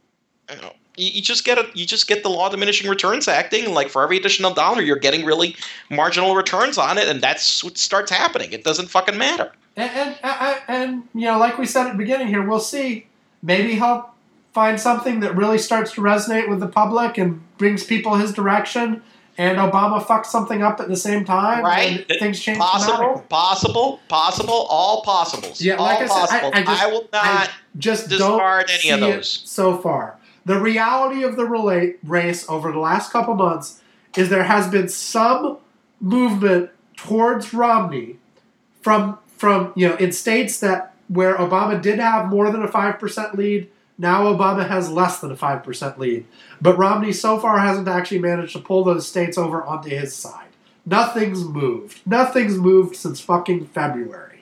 [SPEAKER 2] you just get the law of diminishing returns acting, like for every additional dollar you're getting really marginal returns on it, and that's what starts happening. It doesn't fucking matter.
[SPEAKER 1] And like we said at the beginning here, we'll see. Maybe he'll find something that really starts to resonate with the public and brings people his direction, and Obama fucks something up at the same time.
[SPEAKER 2] Right.
[SPEAKER 1] And things change
[SPEAKER 2] Possible,
[SPEAKER 1] dramatically.
[SPEAKER 2] all possibles.
[SPEAKER 1] Yeah, like I said,
[SPEAKER 2] I will not
[SPEAKER 1] just
[SPEAKER 2] discard
[SPEAKER 1] don't
[SPEAKER 2] any of
[SPEAKER 1] see
[SPEAKER 2] those.
[SPEAKER 1] it so far. The reality of the race over the last couple months is there has been some movement towards Romney from in states where Obama did have more than a 5% lead. Now Obama has less than a 5% lead. But Romney so far hasn't actually managed to pull those states over onto his side. Nothing's moved. Nothing's moved since fucking February.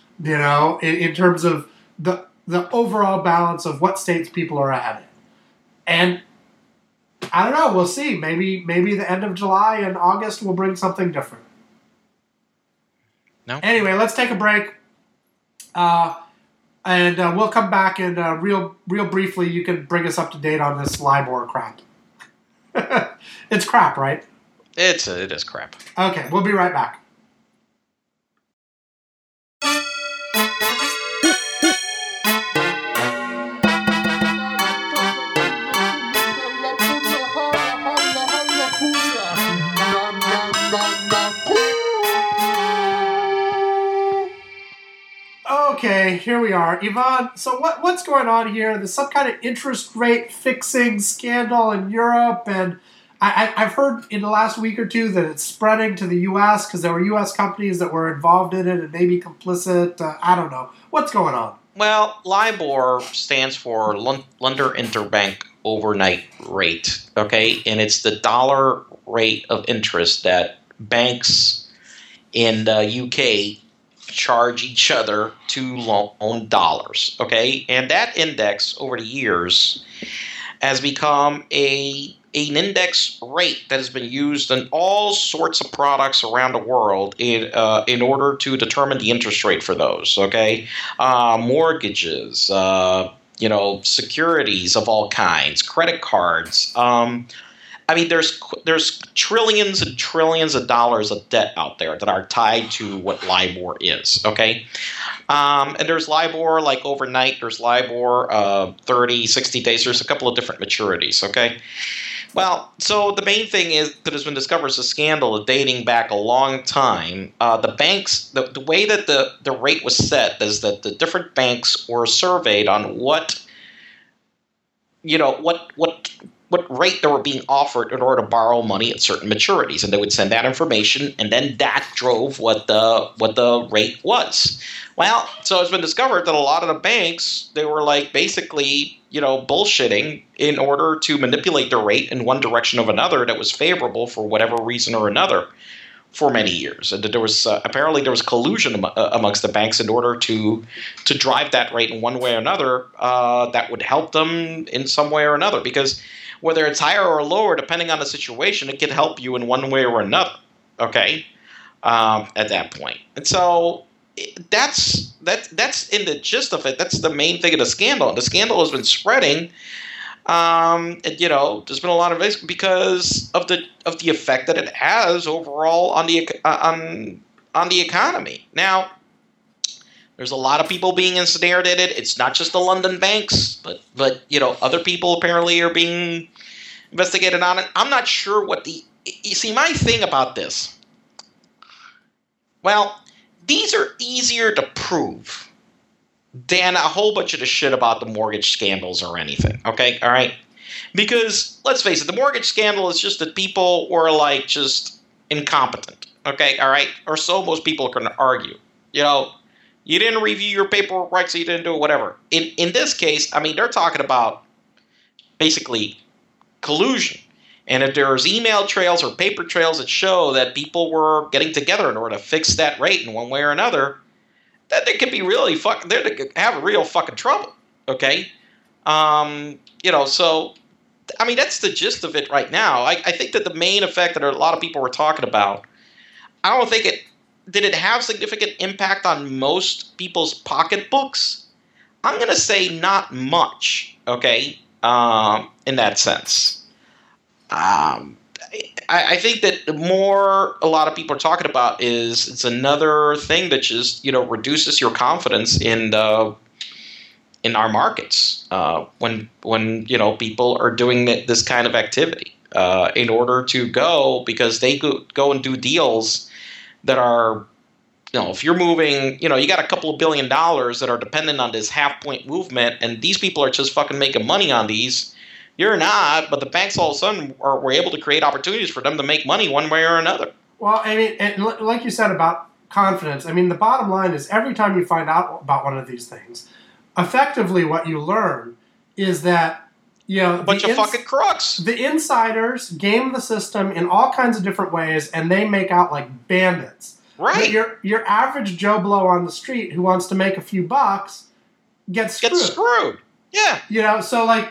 [SPEAKER 1] In terms of the overall balance of what states people are ahead in. And I don't know. We'll see. Maybe the end of July and August will bring something different.
[SPEAKER 2] No.
[SPEAKER 1] Anyway, let's take a break. And we'll come back and real briefly, you can bring us up to date on this LIBOR crap. It's crap, right?
[SPEAKER 2] It is crap.
[SPEAKER 1] Okay, we'll be right back. Okay, here we are. Yvonne, so what's going on here? There's some kind of interest rate fixing scandal in Europe, and I've heard in the last week or two that it's spreading to the U.S. because there were U.S. companies that were involved in it and maybe complicit. I don't know. What's going on?
[SPEAKER 2] Well, LIBOR stands for Lender Interbank Overnight Rate, okay? And it's the dollar rate of interest that banks in the UK charge each other to loan dollars, okay? And that index over the years has become an index rate that has been used in all sorts of products around the world in order to determine the interest rate for those, okay? Mortgages, securities of all kinds, credit cards. I mean, there's trillions and trillions of dollars of debt out there that are tied to what LIBOR is, okay? And there's LIBOR like overnight. There's LIBOR 30, 60 days. There's a couple of different maturities, okay? Well, so the main thing is that has been discovered is a scandal dating back a long time. The banks, the way that the rate was set is that the different banks were surveyed on what rate they were being offered in order to borrow money at certain maturities, and they would send that information, and then that drove what the rate was. Well, so it's been discovered that a lot of the banks, they were like basically, bullshitting in order to manipulate the rate in one direction or another that was favorable for whatever reason or another for many years. And there was apparently there was collusion amongst the banks in order to drive that rate in one way or another that would help them in some way or another. Because whether it's higher or lower, depending on the situation, it can help you in one way or another. Okay, at that point, and so that's in the gist of it. That's the main thing of the scandal. The scandal has been spreading. And, there's been a lot of it because of the effect that it has overall on the economy. Now, there's a lot of people being ensnared in it. It's not just the London banks, but other people apparently are being investigated on it. I'm not sure what you see, my thing about this. Well, these are easier to prove than a whole bunch of the shit about the mortgage scandals or anything. Okay? All right? Because, let's face it, the mortgage scandal is just that people were, just incompetent. Okay? All right? Or so most people can argue. You didn't review your paperwork right, so you didn't do it, whatever. In this case, they're talking about basically collusion. And if there's email trails or paper trails that show that people were getting together in order to fix that rate in one way or another, that they could be really they could have real fucking trouble. Okay? So, that's the gist of it right now. I think that the main effect that a lot of people were talking about, I don't think did it have significant impact on most people's pocketbooks? I'm going to say not much, okay, in that sense. I think that the more a lot of people are talking about is it's another thing that just reduces your confidence in our markets when people are doing this kind of activity in order to go because they go and do deals that are if you're moving you got a couple of $1 billion that are dependent on this half-point movement, and these people are just fucking making money on these. You're not, but the banks all of a sudden were able to create opportunities for them to make money one way or another.
[SPEAKER 1] Well, and like you said about confidence, the bottom line is every time you find out about one of these things, effectively what you learn is that,
[SPEAKER 2] a bunch of fucking crooks.
[SPEAKER 1] The insiders game the system in all kinds of different ways, and they make out like bandits.
[SPEAKER 2] Right.
[SPEAKER 1] But your average Joe Blow on the street who wants to make a few bucks gets screwed.
[SPEAKER 2] Yeah.
[SPEAKER 1] So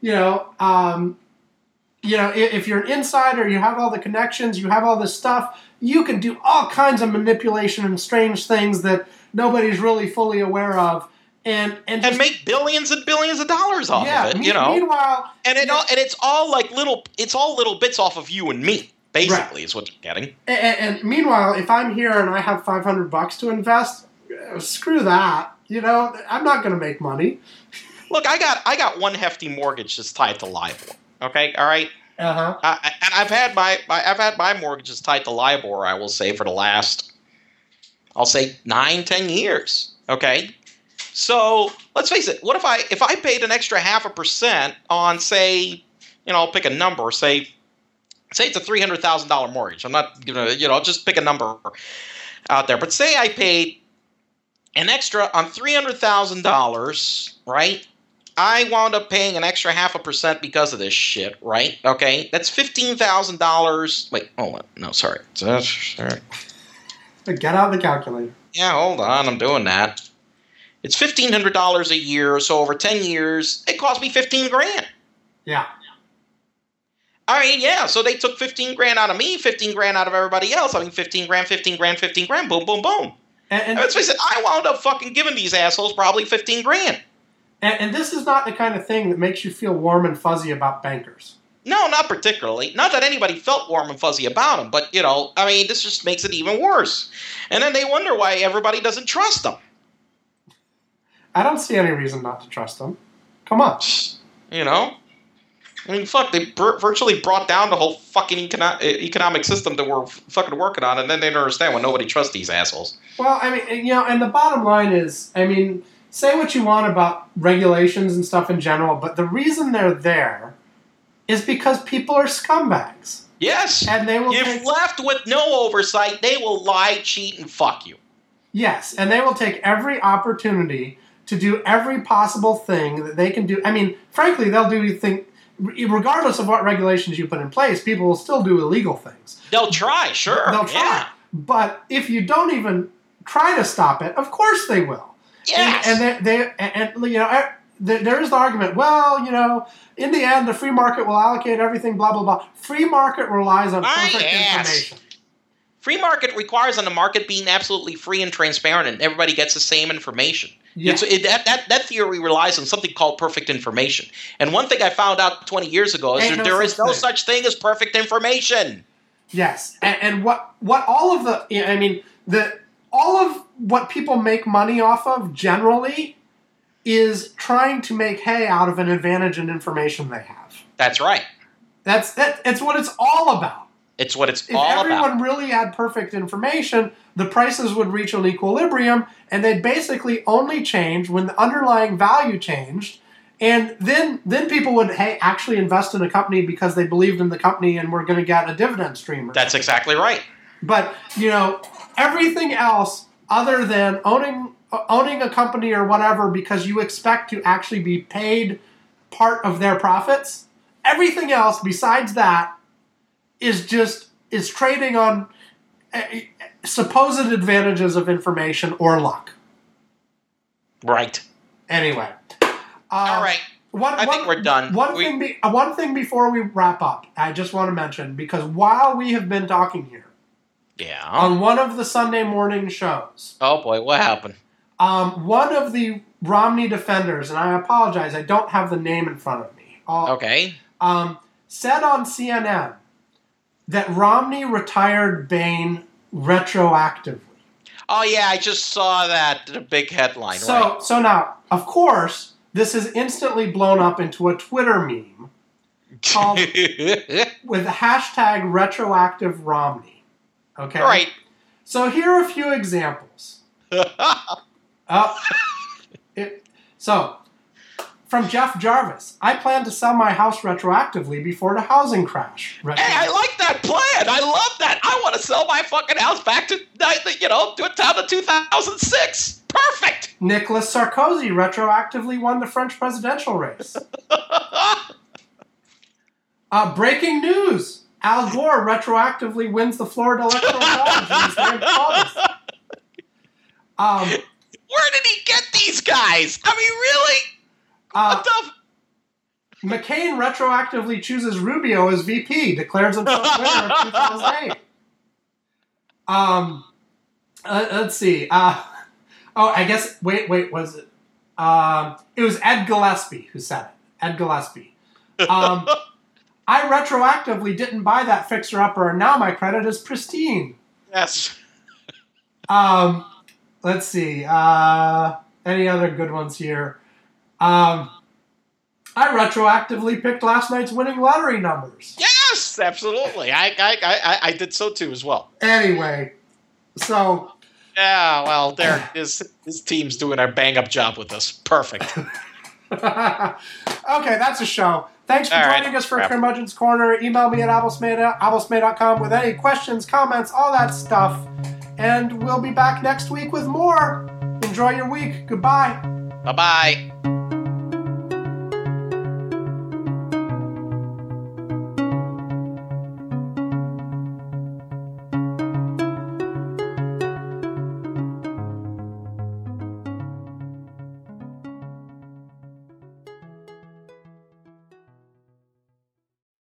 [SPEAKER 1] if you're an insider, you have all the connections, you have all this stuff, you can do all kinds of manipulation and strange things that nobody's really fully aware of, and
[SPEAKER 2] make billions and billions of dollars off of it.
[SPEAKER 1] Meanwhile,
[SPEAKER 2] it's all little bits off of you and me. Basically,
[SPEAKER 1] right.
[SPEAKER 2] Is what you're getting.
[SPEAKER 1] And meanwhile, if I'm here and I have $500 to invest, screw that. I'm not going to make money.
[SPEAKER 2] Look, I got one hefty mortgage that's tied to LIBOR. Okay, all right. And I've had my mortgages tied to LIBOR. I will say for the last, 9-10 years. Okay, so let's face it. What if I paid an extra 0.5% on, say, I'll pick a number. Say it's a $300,000 mortgage. I'm not gonna, just pick a number out there. But say I paid an extra on $300,000, right? I wound up paying an extra 0.5% because of this shit, right? Okay, that's $15,000. Wait, hold on. No, sorry. Sorry.
[SPEAKER 1] Get out the calculator.
[SPEAKER 2] Yeah, hold on. I'm doing that. It's $1,500 a year. So over 10 years, it cost me $15,000.
[SPEAKER 1] Yeah.
[SPEAKER 2] All right, yeah. So they took $15,000 out of me, $15,000 out of everybody else. $15,000, $15,000. Boom, boom, boom. And let's face it, I wound up fucking giving these assholes probably $15,000.
[SPEAKER 1] And this is not the kind of thing that makes you feel warm and fuzzy about bankers.
[SPEAKER 2] No, not particularly. Not that anybody felt warm and fuzzy about them, but, this just makes it even worse. And then they wonder why everybody doesn't trust them.
[SPEAKER 1] I don't see any reason not to trust them. Come on.
[SPEAKER 2] Fuck, they virtually brought down the whole fucking economic system that we're fucking working on, and then they don't understand why nobody trusts these assholes.
[SPEAKER 1] Well, and the bottom line is, say what you want about regulations and stuff in general, but the reason they're there is because people are scumbags.
[SPEAKER 2] Yes.
[SPEAKER 1] And they will
[SPEAKER 2] if left with no oversight, they will lie, cheat, and fuck you.
[SPEAKER 1] Yes, and they will take every opportunity to do every possible thing that they can do. I mean, frankly, they'll do anything, regardless of what regulations you put in place, people will still do illegal things.
[SPEAKER 2] They'll try, sure.
[SPEAKER 1] They'll try.
[SPEAKER 2] Yeah.
[SPEAKER 1] But if you don't even try to stop it, of course they will.
[SPEAKER 2] Yes.
[SPEAKER 1] And you know, there is the argument, well, you know, in the end, the free market will allocate everything, blah, blah, blah. Free market relies on perfect information.
[SPEAKER 2] Free market requires on the market being absolutely free and transparent, and everybody gets the same information. Yeah. That theory relies on something called perfect information. And one thing I found out 20 years ago is there is no such thing as perfect information.
[SPEAKER 1] Yes, and what all of the, I mean, all of what people make money off of generally is trying to make hay out of an advantage in information they have.
[SPEAKER 2] That's right.
[SPEAKER 1] It's what it's all about.
[SPEAKER 2] It's what it's all about. If
[SPEAKER 1] everyone really had perfect information, the prices would reach an equilibrium, and they'd basically only change when the underlying value changed, and then people would actually invest in a company because they believed in the company and were going to get a dividend stream.
[SPEAKER 2] That's exactly right.
[SPEAKER 1] But, you know, everything else other than owning a company or whatever because you expect to actually be paid part of their profits, everything else besides that is trading on supposed advantages of information or luck.
[SPEAKER 2] Right.
[SPEAKER 1] Anyway.
[SPEAKER 2] All right. I think we're done.
[SPEAKER 1] One thing before we wrap up, I just want to mention, because while we have been talking here, on one of the Sunday morning shows.
[SPEAKER 2] Oh boy, what happened?
[SPEAKER 1] One of the Romney defenders, and I apologize, I don't have the name in front of me.
[SPEAKER 2] Okay.
[SPEAKER 1] Said on CNN that Romney retired Bain retroactively.
[SPEAKER 2] Oh yeah, I just saw that, the big headline.
[SPEAKER 1] So now, of course, this is instantly blown up into a Twitter meme called with the hashtag retroactive Romney. Okay?
[SPEAKER 2] Right.
[SPEAKER 1] So here are a few examples. From Jeff Jarvis, I plan to sell my house retroactively before the housing crash.
[SPEAKER 2] Hey, I like that plan. I love that. I want to sell my fucking house back to 2006. Perfect.
[SPEAKER 1] Nicolas Sarkozy retroactively won the French presidential race. Breaking news. Al Gore retroactively wins the Florida Electoral College in his named August.
[SPEAKER 2] Where did he get these guys? I mean, really? What the...
[SPEAKER 1] McCain retroactively chooses Rubio as VP, declares himself winner of 2008. Let's see. I guess, wait, was it? It was Ed Gillespie who said it. Ed Gillespie. I retroactively didn't buy that fixer-upper, and now my credit is pristine.
[SPEAKER 2] Yes.
[SPEAKER 1] Let's see. Any other good ones here? I retroactively picked last night's winning lottery numbers.
[SPEAKER 2] Yes, absolutely. I did so too as well.
[SPEAKER 1] Anyway, so...
[SPEAKER 2] Yeah, well, there his team's doing a bang-up job with us. Perfect.
[SPEAKER 1] Okay, that's a show. Thanks for joining us for Curmudgeon's Corner. Email me at abblesmay.com with any questions, comments, all that stuff. And we'll be back next week with more. Enjoy your week. Goodbye.
[SPEAKER 2] Bye-bye.